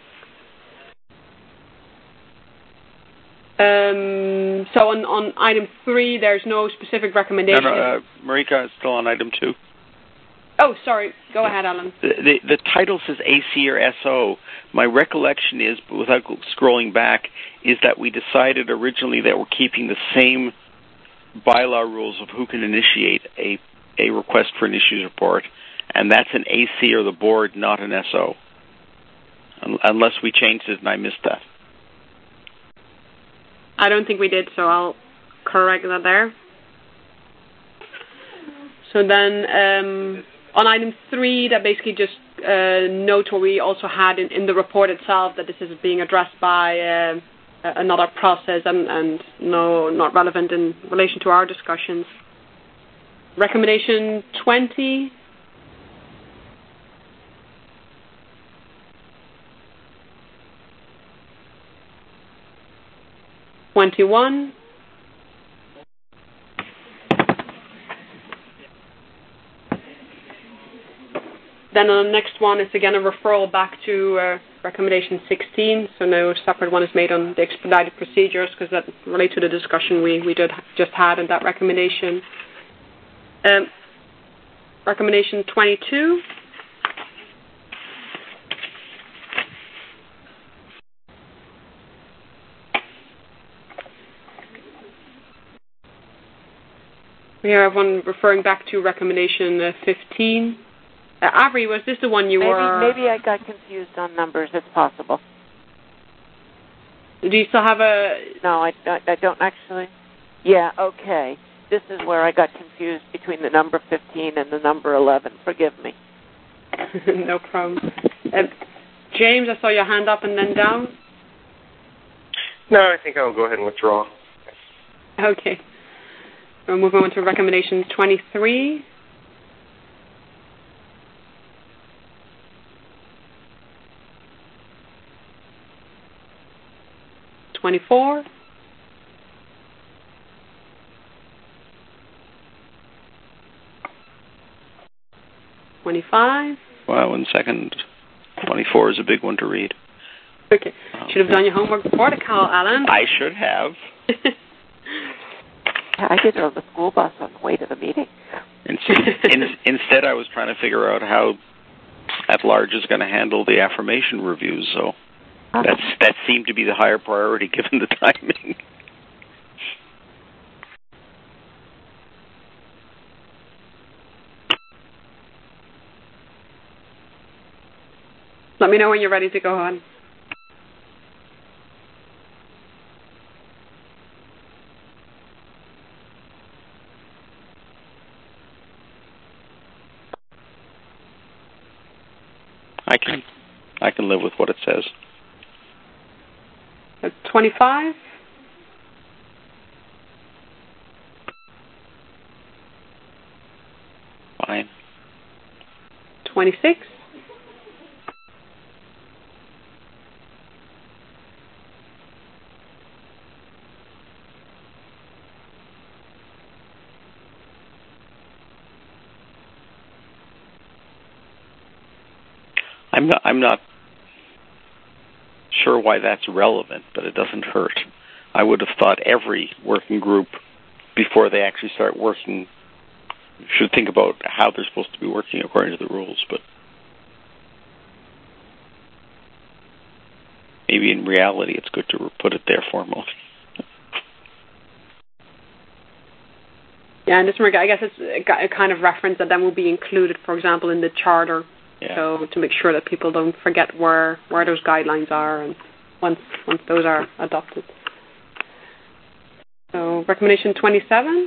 So on item 3, there's no specific recommendation. No, Marika is still on item 2. Oh, sorry. Go ahead, Alan. The title says AC or SO. My recollection is, without scrolling back, is that we decided originally that we're keeping the same bylaw rules of who can initiate a request for an issues report, and that's an AC or the board, not an SO. Unless we changed it and I missed that. I don't think we did, so I'll correct that there. So then on item 3, that basically just notes what we also had in the report itself, that this is being addressed by another process and not relevant in relation to our discussions. Recommendation 20. '21. Then on the next one is again a referral back to recommendation 16. So no separate one is made on the expedited procedures because that relates to the discussion we just had in that recommendation. Recommendation 22. We have one referring back to recommendation 15. Avery, was this the one you were... Maybe I got confused on numbers. It's possible. Do you still have a... No, I don't actually. Yeah, okay. This is where I got confused between the number 15 and the number 11. Forgive me. No problem. James, I saw your hand up and then down. No, I think I'll go ahead and withdraw. Okay. We'll move on to recommendation 23. '24. 25. Well, 1 second. 24 is a big one to read. Okay. Should have done your homework before the call, Alan. I should have. I did it on the school bus on the way to the meeting. Instead, I was trying to figure out how at-large is going to handle the affirmation reviews, so that seemed to be the higher priority given the timing. Let me know when you're ready to go on. I can live with what it says. 25. Fine. 26. I'm not sure why that's relevant, but it doesn't hurt. I would have thought every working group, before they actually start working, should think about how they're supposed to be working according to the rules, but maybe in reality it's good to put it there formally. Yeah, and just I guess it's a kind of reference that then will be included, for example, in the charter. Yeah. So to make sure that people don't forget where those guidelines are, and once those are adopted. So recommendation 27.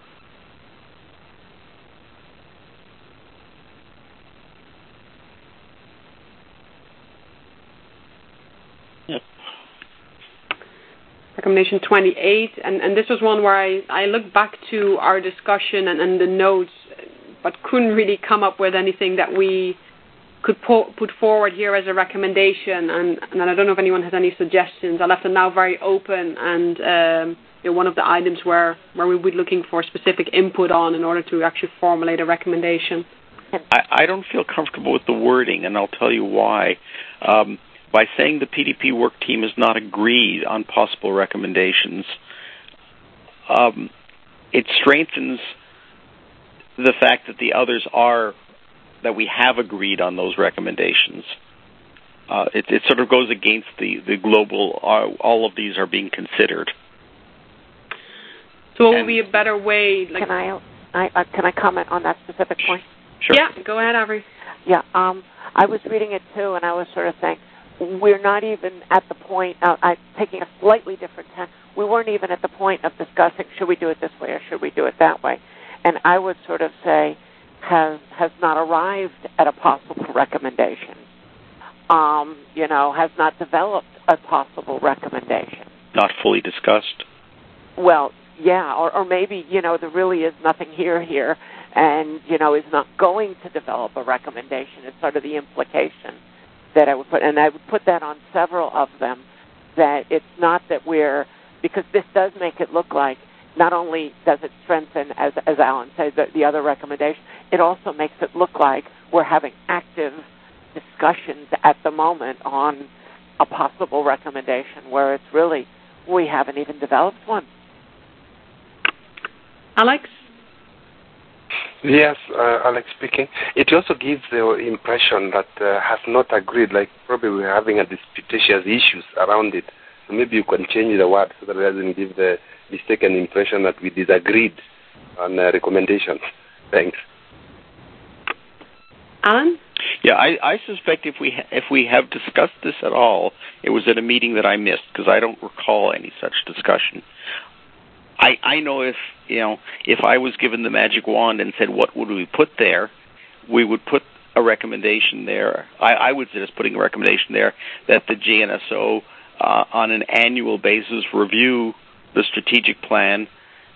Yep. Recommendation 28, and this was one where I looked back to our discussion and the notes, but couldn't really come up with anything that we could put forward here as a recommendation, and I don't know if anyone has any suggestions. I left it now very open, and one of the items where we would be looking for specific input on in order to actually formulate a recommendation. I don't feel comfortable with the wording, and I'll tell you why. By saying the PDP work team has not agreed on possible recommendations, it strengthens the fact that the others that we have agreed on those recommendations. It sort of goes against the global, all of these are being considered. So what would be a better way? Can I comment on that specific point? Sure. Yeah, go ahead, Avery. Yeah, I was reading it too, and I was sort of saying, we're not even at the point, I'm taking a slightly different tack, we weren't even at the point of discussing, should we do it this way or should we do it that way? And I would sort of say, has not arrived at a possible recommendation, has not developed a possible recommendation. Not fully discussed? Well, yeah, or maybe, there really is nothing here, and, is not going to develop a recommendation. It's sort of the implication that I would put, and I would put that on several of them, that it's not that because this does make it look like not only does it strengthen, as Alan said, the other recommendation, it also makes it look like we're having active discussions at the moment on a possible recommendation, where it's really, we haven't even developed one. Alex? Yes, Alex speaking. It also gives the impression that have not agreed, like probably we're having a disputatious issues around it. So maybe you can change the word so that it doesn't give the mistaken impression that we disagreed on recommendations. Thanks. Alan? Yeah, I suspect if we have discussed this at all, it was at a meeting that I missed, because I don't recall any such discussion. I know if I was given the magic wand and said, what would we put there, we would put a recommendation there. I would suggest putting a recommendation there that the GNSO on an annual basis review the strategic plan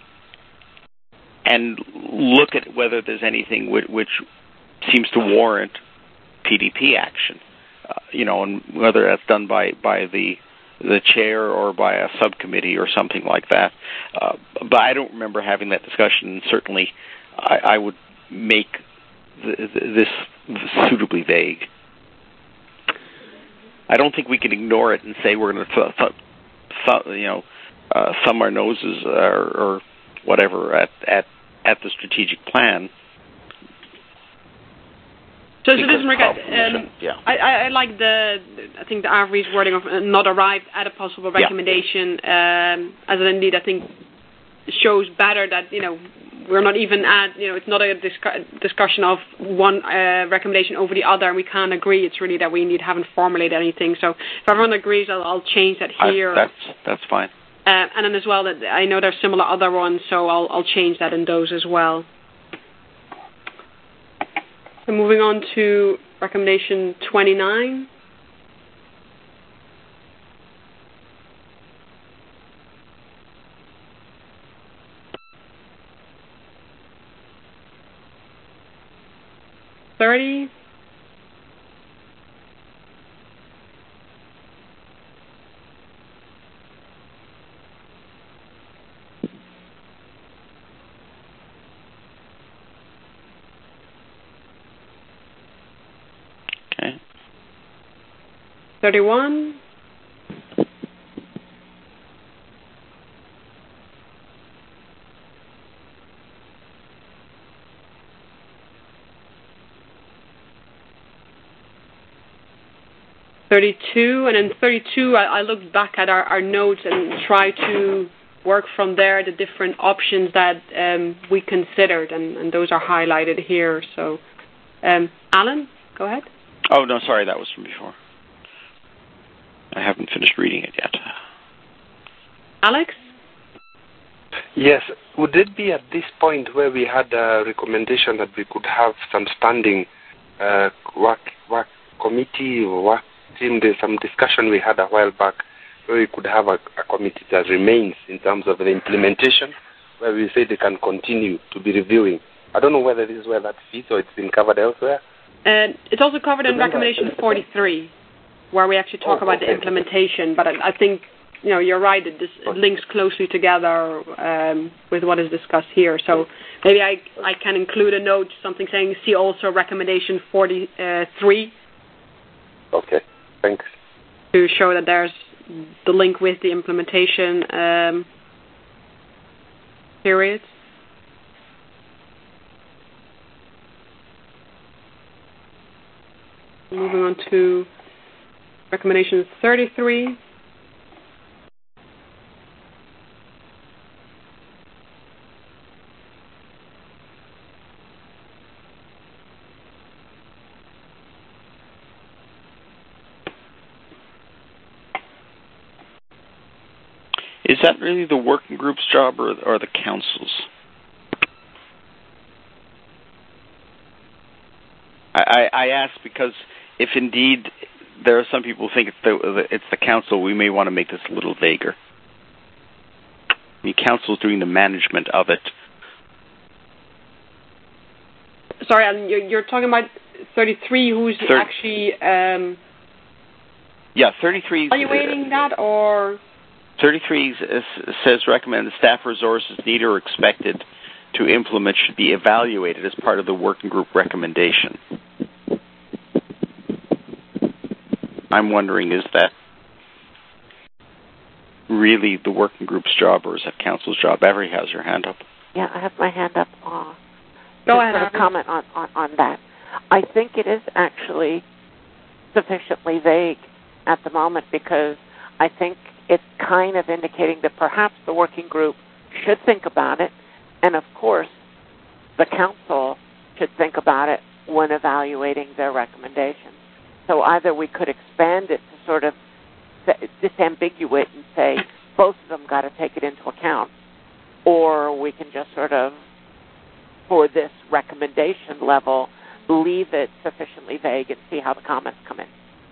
and look at whether there's anything which seems to warrant PDP action, and whether that's done by the chair or by a subcommittee or something like that. But I don't remember having that discussion. Certainly, I would make this suitably vague. I don't think we can ignore it and say we're going to thumb our noses or whatever at the strategic plan. So this is I like I think the average wording of not arrived at a possible recommendation, as indeed I think shows better that we're not even at it's not a discussion of one recommendation over the other and we can't agree. It's really that we haven't formulated anything. So if everyone agrees, I'll change that here. That's fine. And then as well that I know there's similar other ones, so I'll change that in those as well. So moving on to recommendation 29. $30. Okay. 31. And in 32, I looked back at our notes and tried to work from there the different options that we considered, and those are highlighted here. So, Alan, go ahead. Oh, no, sorry, that was from before. I haven't finished reading it yet. Alex? Yes. Would it be at this point where we had a recommendation that we could have some standing work committee or work team? There's some discussion we had a while back where we could have a committee that remains in terms of the implementation, where we say they can continue to be reviewing. I don't know whether this is where that fits or it's been covered elsewhere. It's also covered in recommendation 43, where we actually talk about the implementation. But I think you're right that this links closely together with what is discussed here. So maybe I can include a note, something saying see also recommendation 43. Okay, thanks. To show that there's the link with the implementation period. Moving on to recommendation 33. Is that really the working group's job or the council's? I ask because if indeed there are some people who think it's the council, we may want to make this a little vaguer. The council is doing the management of it. Sorry, Alan, you're talking about 33, who's actually... 33... evaluating that, or... 33 says recommend the staff resources needed or expected to implement should be evaluated as part of the working group recommendation. I'm wondering, is that really the working group's job or is that council's job? Avery has her hand up. Yeah, I have my hand up. Go ahead, Avery. Comment on that. I think it is actually sufficiently vague at the moment because I think it's kind of indicating that perhaps the working group should think about it, and of course, the council should think about it when evaluating their recommendations. So either we could expand it to sort of disambiguate and say both of them got to take it into account, or we can just sort of, for this recommendation level, leave it sufficiently vague and see how the comments come in.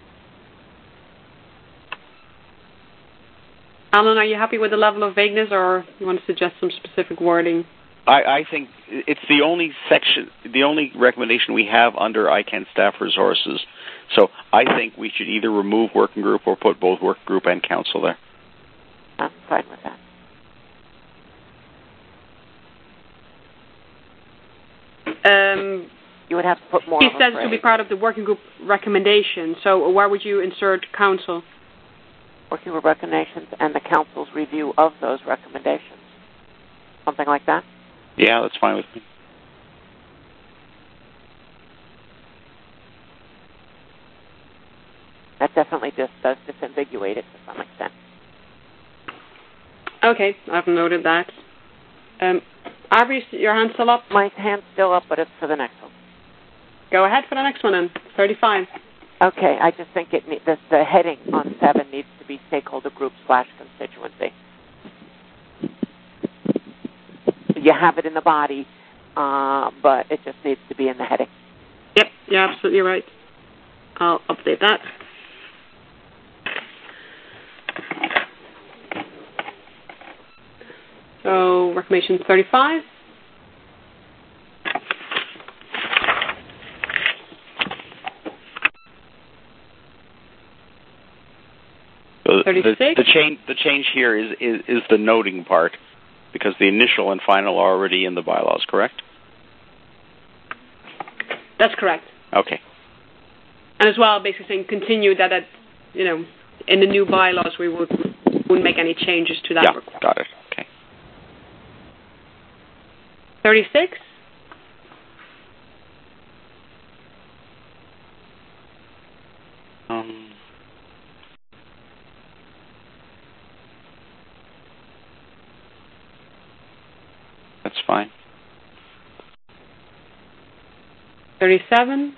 Alan, are you happy with the level of vagueness, or you want to suggest some specific wording? I think it's the only section, the only recommendation we have under ICANN staff resources. So I think we should either remove working group or put both working group and council there. I'm fine with that. You would have put more. He says it to be part of the working group recommendation. So where would you insert council? Working group recommendations and the council's review of those recommendations. Something like that? Yeah, that's fine with me. That definitely just does disambiguate it to some extent. Okay, I've noted that. Aubrey, your hand's still up? My hand's still up, but it's for the next one. Go ahead for the next one then, 35. Okay, I just think the heading on 7 needs to be stakeholder group / constituency. You have it in the body, but it just needs to be in the heading. Yep, you're absolutely right. I'll update that. So, recommendation 35. The change here is the noting part, because the initial and final are already in the bylaws, correct? That's correct. Okay. And as well, basically saying continue that in the new bylaws we wouldn't make any changes to that. Yeah, request. got it. Okay. 36. That's fine. 37.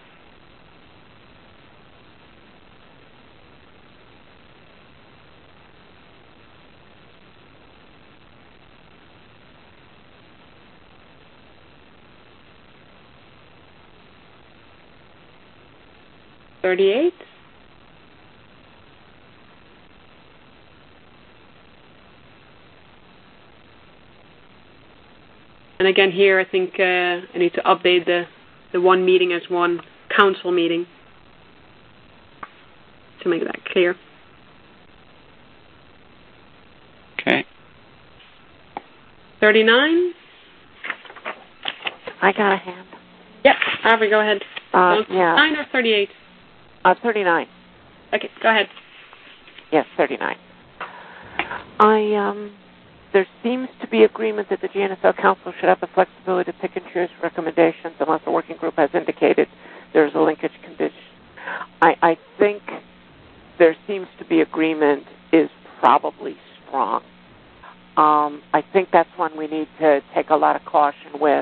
38. And again here, I think I need to update the one meeting as one council meeting to make that clear. Okay. 39. I got a hand. Yep, Aubrey, go ahead. Yeah. 39 or 38? 39. Okay, go ahead. Yes, 39. There seems to be agreement that the GNSO Council should have the flexibility to pick and choose recommendations unless the working group has indicated there's a linkage condition. I think there seems to be agreement is probably strong. I think that's one we need to take a lot of caution with.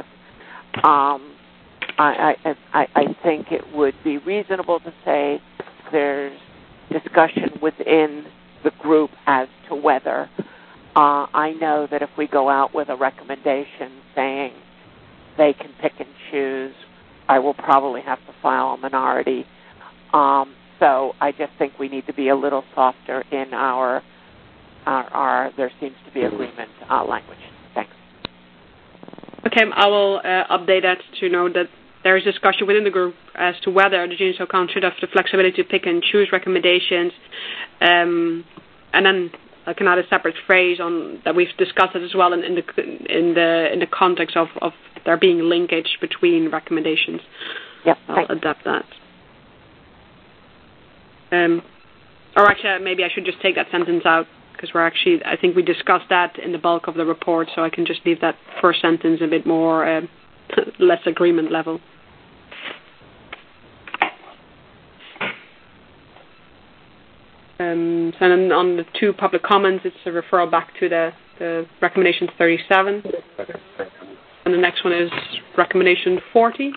I think it would be reasonable to say there's discussion within the group as to whether I know that if we go out with a recommendation saying they can pick and choose, I will probably have to file a minority. So I just think we need to be a little softer in our there seems to be agreement language. Thanks. Okay, I will update that to know that there is discussion within the group as to whether the GNSO Council should have the flexibility to pick and choose recommendations, and then I can add a separate phrase on that we've discussed it as well in the context of there being linkage between recommendations. Yep, I'll adapt that. Or actually, maybe I should just take that sentence out because I think we discussed that in the bulk of the report, so I can just leave that first sentence a bit more less agreement level. So then on the two public comments, it's a referral back to the recommendation 37. And the next one is recommendation 40.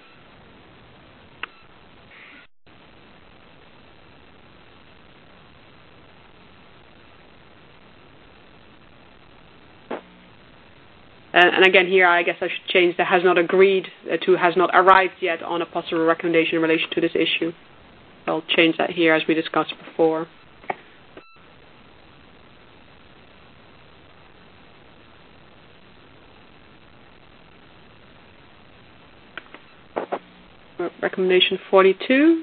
And again here, I guess I should change the has not agreed to has not arrived yet on a possible recommendation in relation to this issue. I'll change that here as we discussed before. Recommendation 42.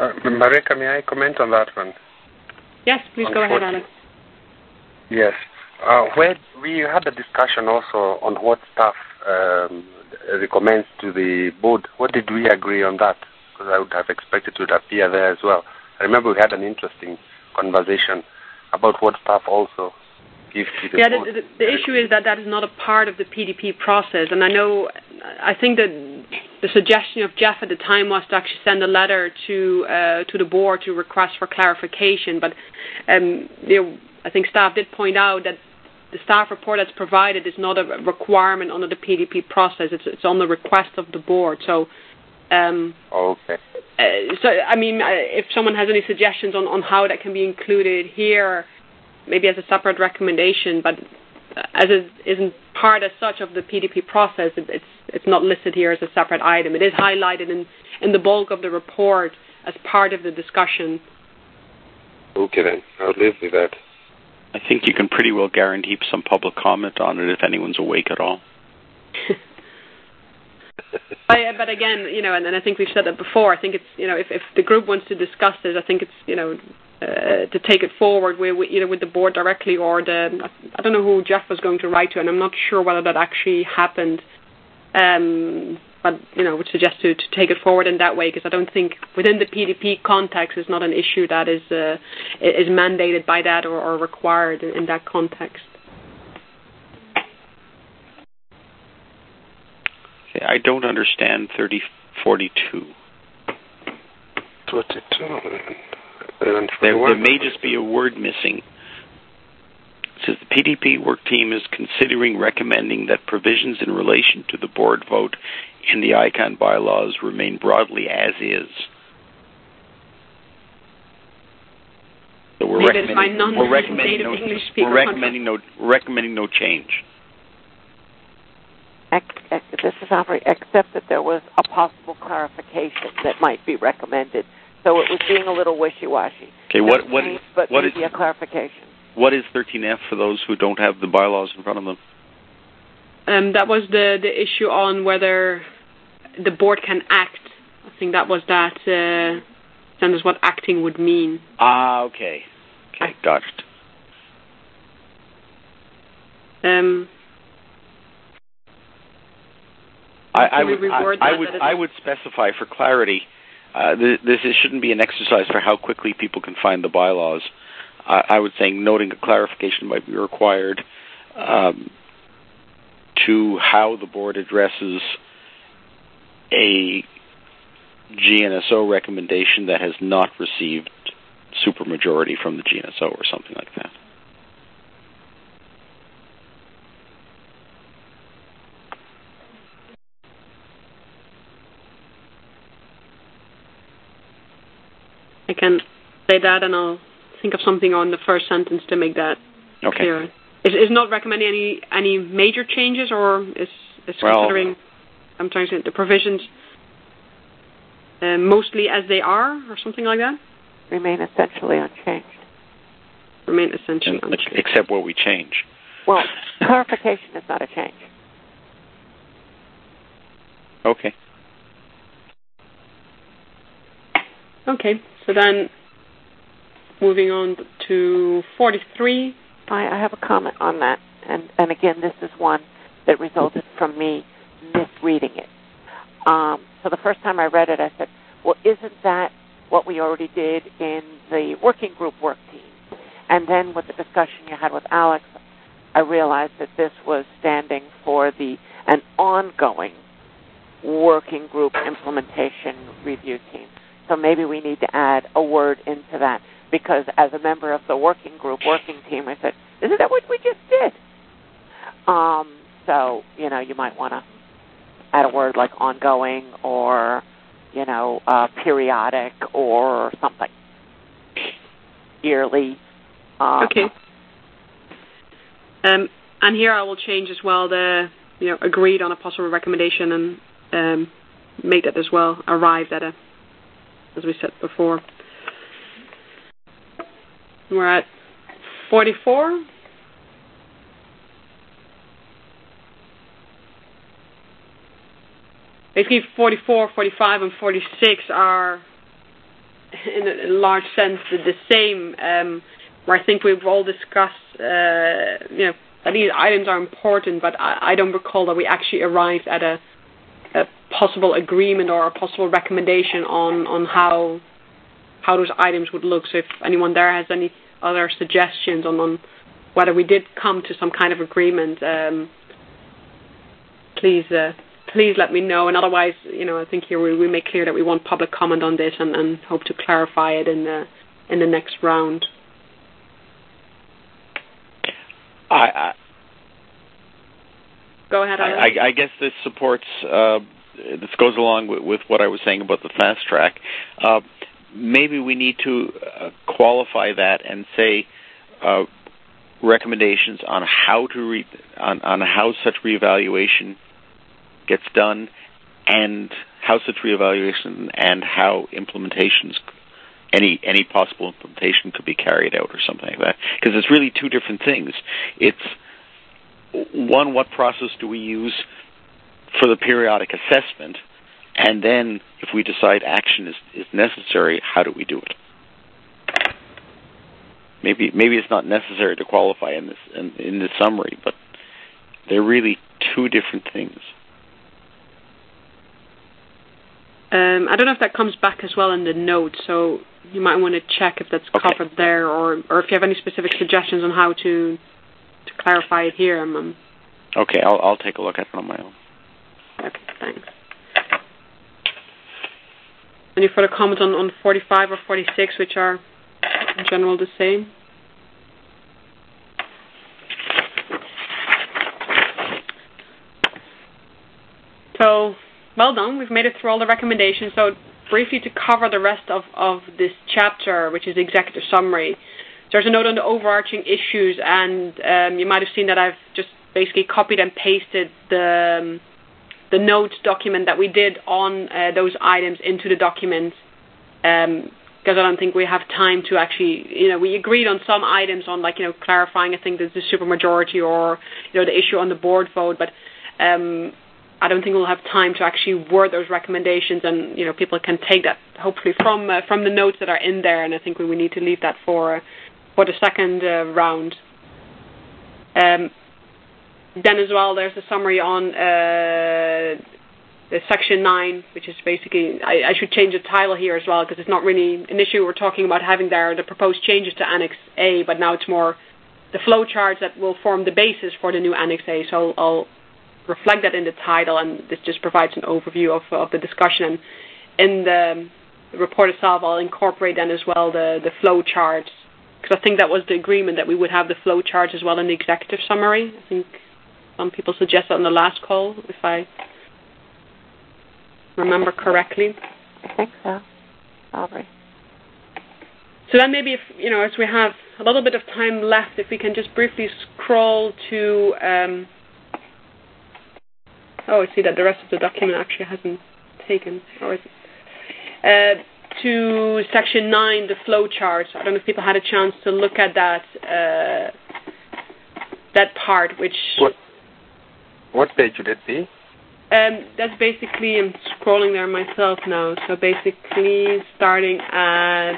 Marika, may I comment on that one? Yes, please go ahead, Alex. Yes. Where we had a discussion also on what staff recommends to the board. What did we agree on that? Because I would have expected it to appear there as well. I remember we had an interesting conversation about what staff also give to the board. The issue is that is not a part of the PDP process, and I think that the suggestion of Jeff at the time was to actually send a letter to the board to request for clarification, but I think staff did point out that the staff report that's provided is not a requirement under the PDP process. It's on the request of the board. So, okay. If someone has any suggestions on how that can be included here, maybe as a separate recommendation, but as it isn't part as such of the PDP process, it's not listed here as a separate item. It is highlighted in the bulk of the report as part of the discussion. Okay then, I'll live with that. I think you can pretty well guarantee some public comment on it if anyone's awake at all. But again, and I think we've said that before. I think it's if the group wants to discuss this, I think it's to take it forward either with the board directly or I don't know who Jeff was going to write to, and I'm not sure whether that actually happened. But would suggest to take it forward in that way, because I don't think within the PDP context is not an issue that is mandated by that or required in that context. Okay, I don't understand 3042. 42. There may just be a word missing. It says the PDP work team is considering recommending that provisions in relation to the board vote in the ICANN bylaws remain broadly as is. So we're recommending no change. This is Aubrey, except that there was a possible clarification that might be recommended. So it was being a little wishy-washy. Okay, what is a clarification? What is 13F for those who don't have the bylaws in front of them? That was the issue on whether the board can act. I think that was that sentence, what acting would mean. Okay. Okay, got it. I would specify for clarity, this shouldn't be an exercise for how quickly people can find the bylaws. I would say noting a clarification might be required to how the board addresses a GNSO recommendation that has not received supermajority from the GNSO or something like that. I can say that, and I'll think of something on the first sentence to make that clear. Is not recommending any major changes, or is considering? I'm trying to say the provisions mostly as they are, or something like that. Remain essentially unchanged. Remain essentially unchanged. Except what we change. Well, clarification is not a change. Okay. Okay, so then moving on to 43. I have a comment on that, and again, this is one that resulted from me misreading it. So the first time I read it, I said, well, isn't that what we already did in the working group work team? And then with the discussion you had with Alex, I realized that this was standing for an ongoing working group implementation review team. So maybe we need to add a word into that, because as a member of the working group working team, I said, isn't that what we just did? So, you might want to add a word like ongoing or, periodic or something. Yearly. Okay. And here I will change as well the, agreed on a possible recommendation and make that as well, arrived at as we said before. We're at 44. Basically, 44, 45, and 46 are, in a large sense, the same. where I think we've all discussed, that these items are important, but I don't recall that we actually arrived at a possible agreement or a possible recommendation on how those items would look. So if anyone there has any other suggestions on whether we did come to some kind of agreement, please let me know. And otherwise, I think here we make clear that we want public comment on this and hope to clarify it in the next round. Go ahead, Alan. I guess this supports. This goes along with what I was saying about the fast track. Maybe we need to qualify that and say recommendations on how to on how such reevaluation gets done, and how such reevaluation and how implementations, any possible implementation could be carried out or something like that. Because it's really two different things. It's one, what process do we use for the periodic assessment, and then if we decide action is necessary, how do we do it? Maybe it's not necessary to qualify in this summary, but they're really two different things. I don't know if that comes back as well in the notes, so you might want to check if that's covered there, or if you have any specific suggestions on how to clarify it here. Okay, I'll take a look at it on my own. Okay, thanks. Any further comments on 45 or 46, which are in general the same? So, well done. We've made it through all the recommendations. So, briefly to cover the rest of this chapter, which is the executive summary, there's a note on the overarching issues, and you might have seen that I've just basically copied and pasted the notes document that we did on those items into the document, because I don't think we have time to actually, we agreed on some items on, clarifying, I think, the supermajority or, the issue on the board vote, but I don't think we'll have time to actually word those recommendations, and, people can take that, hopefully, from the notes that are in there, and I think we need to leave that for the second round. Then as well, there's a summary on the Section 9, which is basically, I should change the title here as well, because it's not really an issue we're talking about having there, the proposed changes to Annex A, but now it's more the flow charts that will form the basis for the new Annex A. So I'll reflect that in the title, and this just provides an overview of the discussion. And in the report itself, I'll incorporate then as well the flow charts, because I think that was the agreement that we would have the flow charts as well in the executive summary. I think some people suggested on the last call, if I remember correctly. I think so. Sorry. So then maybe if, as we have a little bit of time left, if we can just briefly scroll to, I see that the rest of the document actually hasn't taken, or is it? To Section 9, the flow charts. I don't know if people had a chance to look at that part, which... What page would it be? That's basically, I'm scrolling there myself now, so basically starting at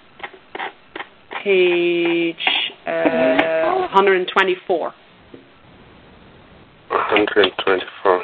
page 124. 124.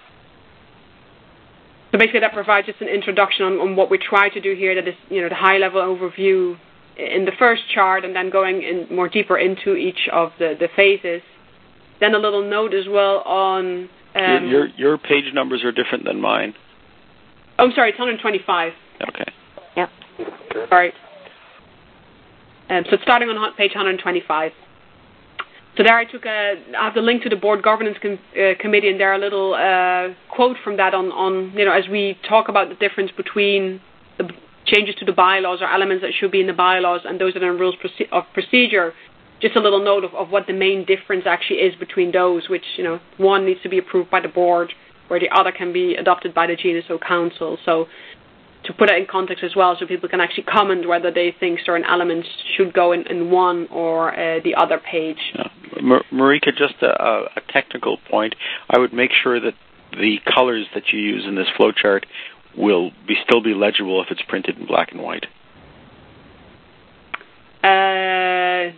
So basically that provides us an introduction on what we try to do here, that is, the high-level overview in the first chart, and then going in more deeper into each of the phases. Then a little note as well on... Your page numbers are different than mine. Oh, I'm sorry, it's 125. Okay. Yep. Sorry. So it's starting on page 125. So there I have the link to the board governance committee, and there a little quote from that on as we talk about the difference between the changes to the bylaws or elements that should be in the bylaws and those that are in rules of procedure. Just a little note of what the main difference actually is between those, which, one needs to be approved by the board, where the other can be adopted by the GNSO Council. So to put it in context as well, so people can actually comment whether they think certain elements should go in one or the other page. Marika, just a technical point. I would make sure that the colors that you use in this flowchart will still be legible if it's printed in black and white.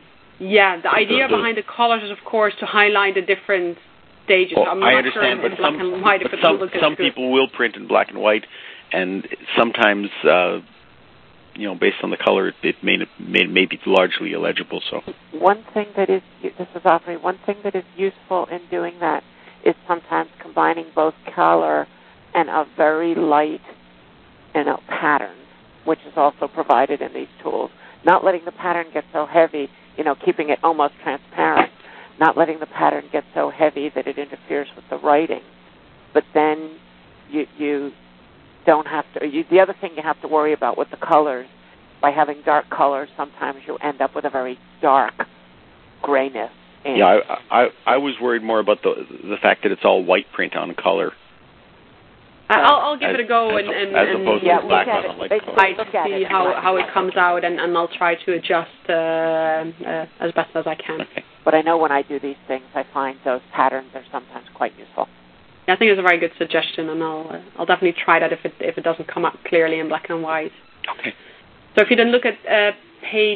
Yeah, the idea behind the colors is, of course, to highlight the different stages. Well, I'm not I understand, sure but some people will print in black and white, and sometimes, based on the color, it may be largely illegible. So one thing that is useful in doing that is sometimes combining both color and a very light, pattern, which is also provided in these tools. Not letting the pattern get so heavy, keeping it almost transparent. Not letting the pattern get so heavy that it interferes with the writing. But then you don't have to. The other thing you have to worry about with the colors, by having dark colors, sometimes you end up with a very dark grayness. Yeah, I was worried more about the fact that it's all white print on color. I'll give it a go and opposed to black on light color. See how it comes out, and I'll try to adjust as best as I can. Okay. But I know when I do these things, I find those patterns are sometimes quite useful. Yeah, I think it's a very good suggestion, and I'll definitely try that if it doesn't come up clearly in black and white. Okay. So if you then look at page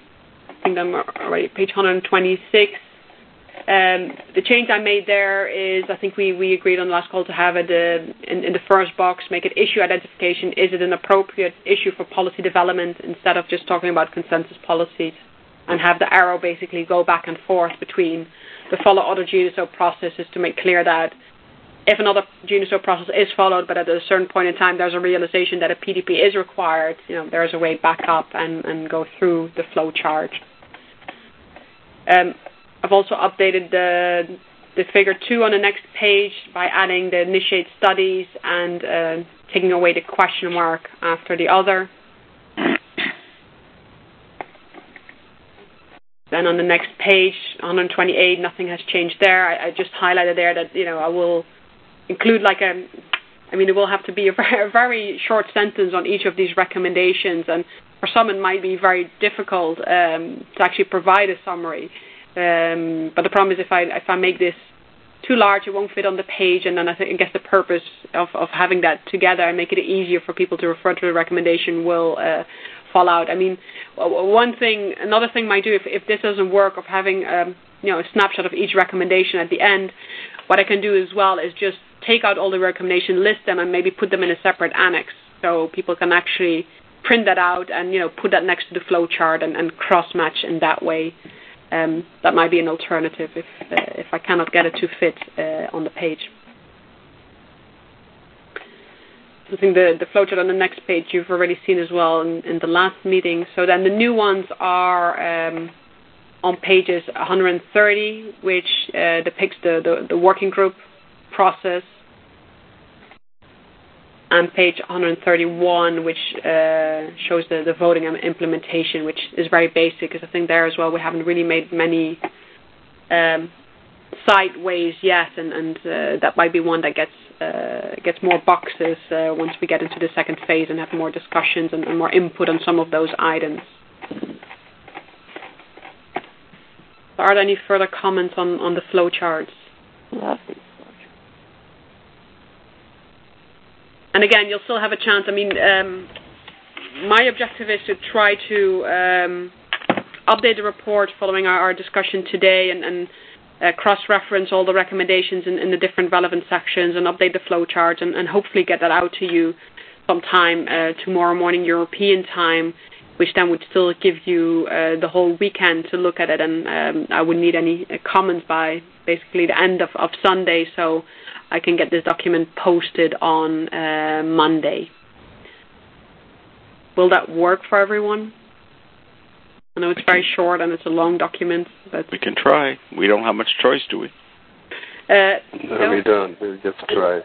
126. The change I made there is, I think we agreed on the last call to have it in the first box, make it issue identification. Is it an appropriate issue for policy development instead of just talking about consensus policies, and have the arrow basically go back and forth between the follow other GNSO processes to make clear that if another GNSO process is followed, but at a certain point in time there's a realization that a PDP is required, there's a way back up and go through the flow chart. I've also updated the figure 2 on the next page by adding the initiate studies and taking away the question mark after the other. Then on the next page, 128, nothing has changed there. I just highlighted there that, I will include it will have to be a very short sentence on each of these recommendations, and for some it might be very difficult to actually provide a summary. But the problem is if I make this too large, it won't fit on the page, and then I guess the purpose of having that together and make it easier for people to refer to the recommendation will fall out. Another thing might do if this doesn't work, of having a snapshot of each recommendation at the end. What I can do as well is just take out all the recommendations, list them, and maybe put them in a separate annex so people can actually print that out and put that next to the flow chart and cross match in that way. That might be an alternative if I cannot get it to fit on the page. I think the flowchart on the next page you've already seen as well in the last meeting. So then the new ones are on pages 130, which depicts the working group process, and page 131, which shows the voting and implementation, which is very basic, because I think there as well we haven't really made many sideways yet, and that might be one that gets more boxes once we get into the second phase and have more discussions and more input on some of those items. So are there any further comments on the flow charts? Love these. And again, you'll still have a chance. My objective is to try to update the report following our discussion today and cross-reference all the recommendations in the different relevant sections and update the flow charts and hopefully get that out to you sometime tomorrow morning European time, which then would still give you the whole weekend to look at it. And I wouldn't need any comments by basically the end of Sunday, so I can get this document posted on Monday. Will that work for everyone? I know it's very short and it's a long document, but we can try. We don't have much choice, do we? No, we don't. We'll just try.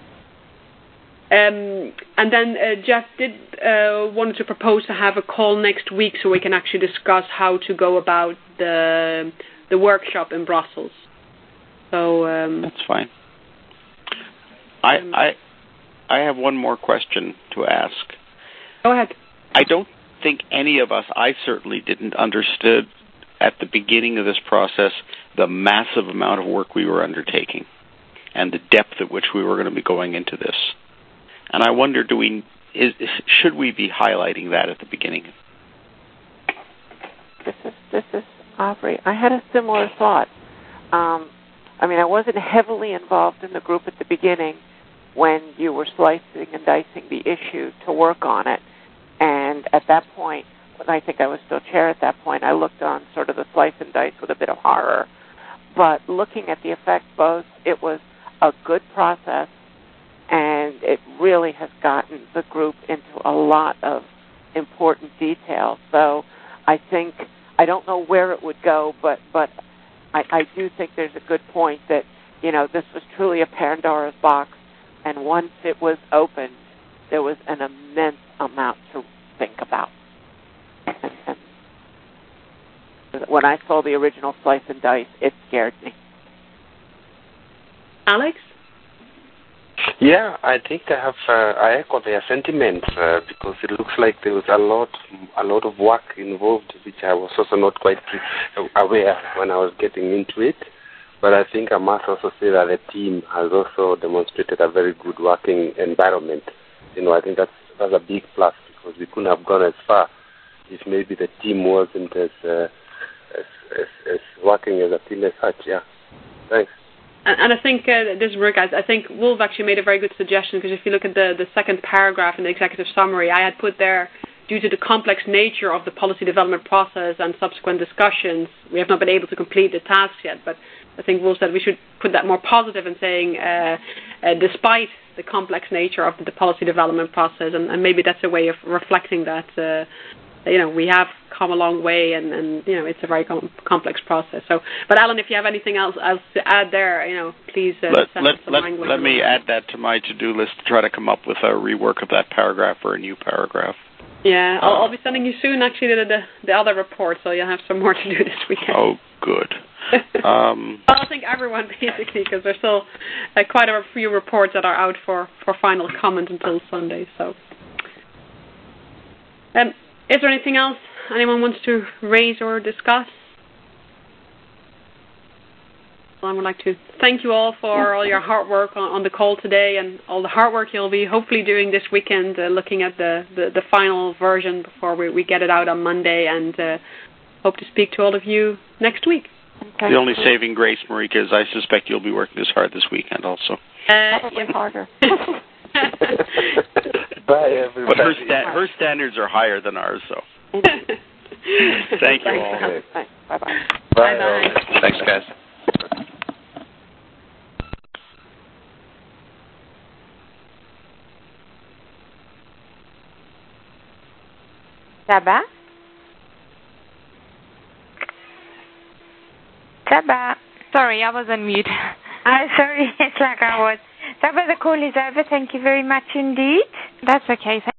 And then Jeff did wanted to propose to have a call next week so we can actually discuss how to go about the workshop in Brussels. So that's fine. I have one more question to ask. Go ahead. I don't think any of us, I certainly didn't understood at the beginning of this process the massive amount of work we were undertaking and the depth at which we were going to be going into this. And I wonder, should we be highlighting that at the beginning? This is Aubrey, I had a similar thought. I wasn't heavily involved in the group at the beginning when you were slicing and dicing the issue to work on it. And at that point, I think I was still chair at that point, I looked on sort of the slice and dice with a bit of horror. But looking at the effect both, it was a good process, and it really has gotten the group into a lot of important detail. So I think, I don't know where it would go, but I do think there's a good point that, this was truly a Pandora's box, and once it was opened, there was an immense amount to think about. And when I saw the original slice and dice, it scared me. Alex? Yeah, I think I echo their sentiments because it looks like there was a lot of work involved, which I was also not quite aware when I was getting into it. But I think I must also say that the team has also demonstrated a very good working environment. I think that's a big plus, because we couldn't have gone as far if maybe the team wasn't as working as a team as such. Yeah, thanks. And I think, this is Rick, I think Wolf actually made a very good suggestion, because if you look at the second paragraph in the executive summary, I had put there, due to the complex nature of the policy development process and subsequent discussions, we have not been able to complete the tasks yet. But I think Wolf said we should put that more positive in saying, despite the complex nature of the policy development process, and maybe that's a way of reflecting that, we have come a long way, and it's a very complex process. So, but Alan, if you have anything else to add there, please send us some language. Let me add that to my to-do list to try to come up with a rework of that paragraph or a new paragraph. Yeah, I'll be sending you soon, actually, the other report, so you'll have some more to do this weekend. Oh, good. I think everyone, basically, because there's still quite a few reports that are out for final comment until Sunday. So, is there anything else anyone wants to raise or discuss? Well, I would like to thank you all for all your hard work on the call today, and all the hard work you'll be hopefully doing this weekend, looking at the final version before we get it out on Monday, and hope to speak to all of you next week. Okay. The only saving grace, Marika, is I suspect you'll be working as hard this weekend also. Probably harder. Bye, everybody. But her standards are higher than ours, so. Thank you all. Bye. Bye-bye. Bye-bye. Thanks, guys. Saba? Saba? Sorry, I was on mute. Sorry, it's like I was. Saba, the call is over. Thank you very much indeed. That's okay.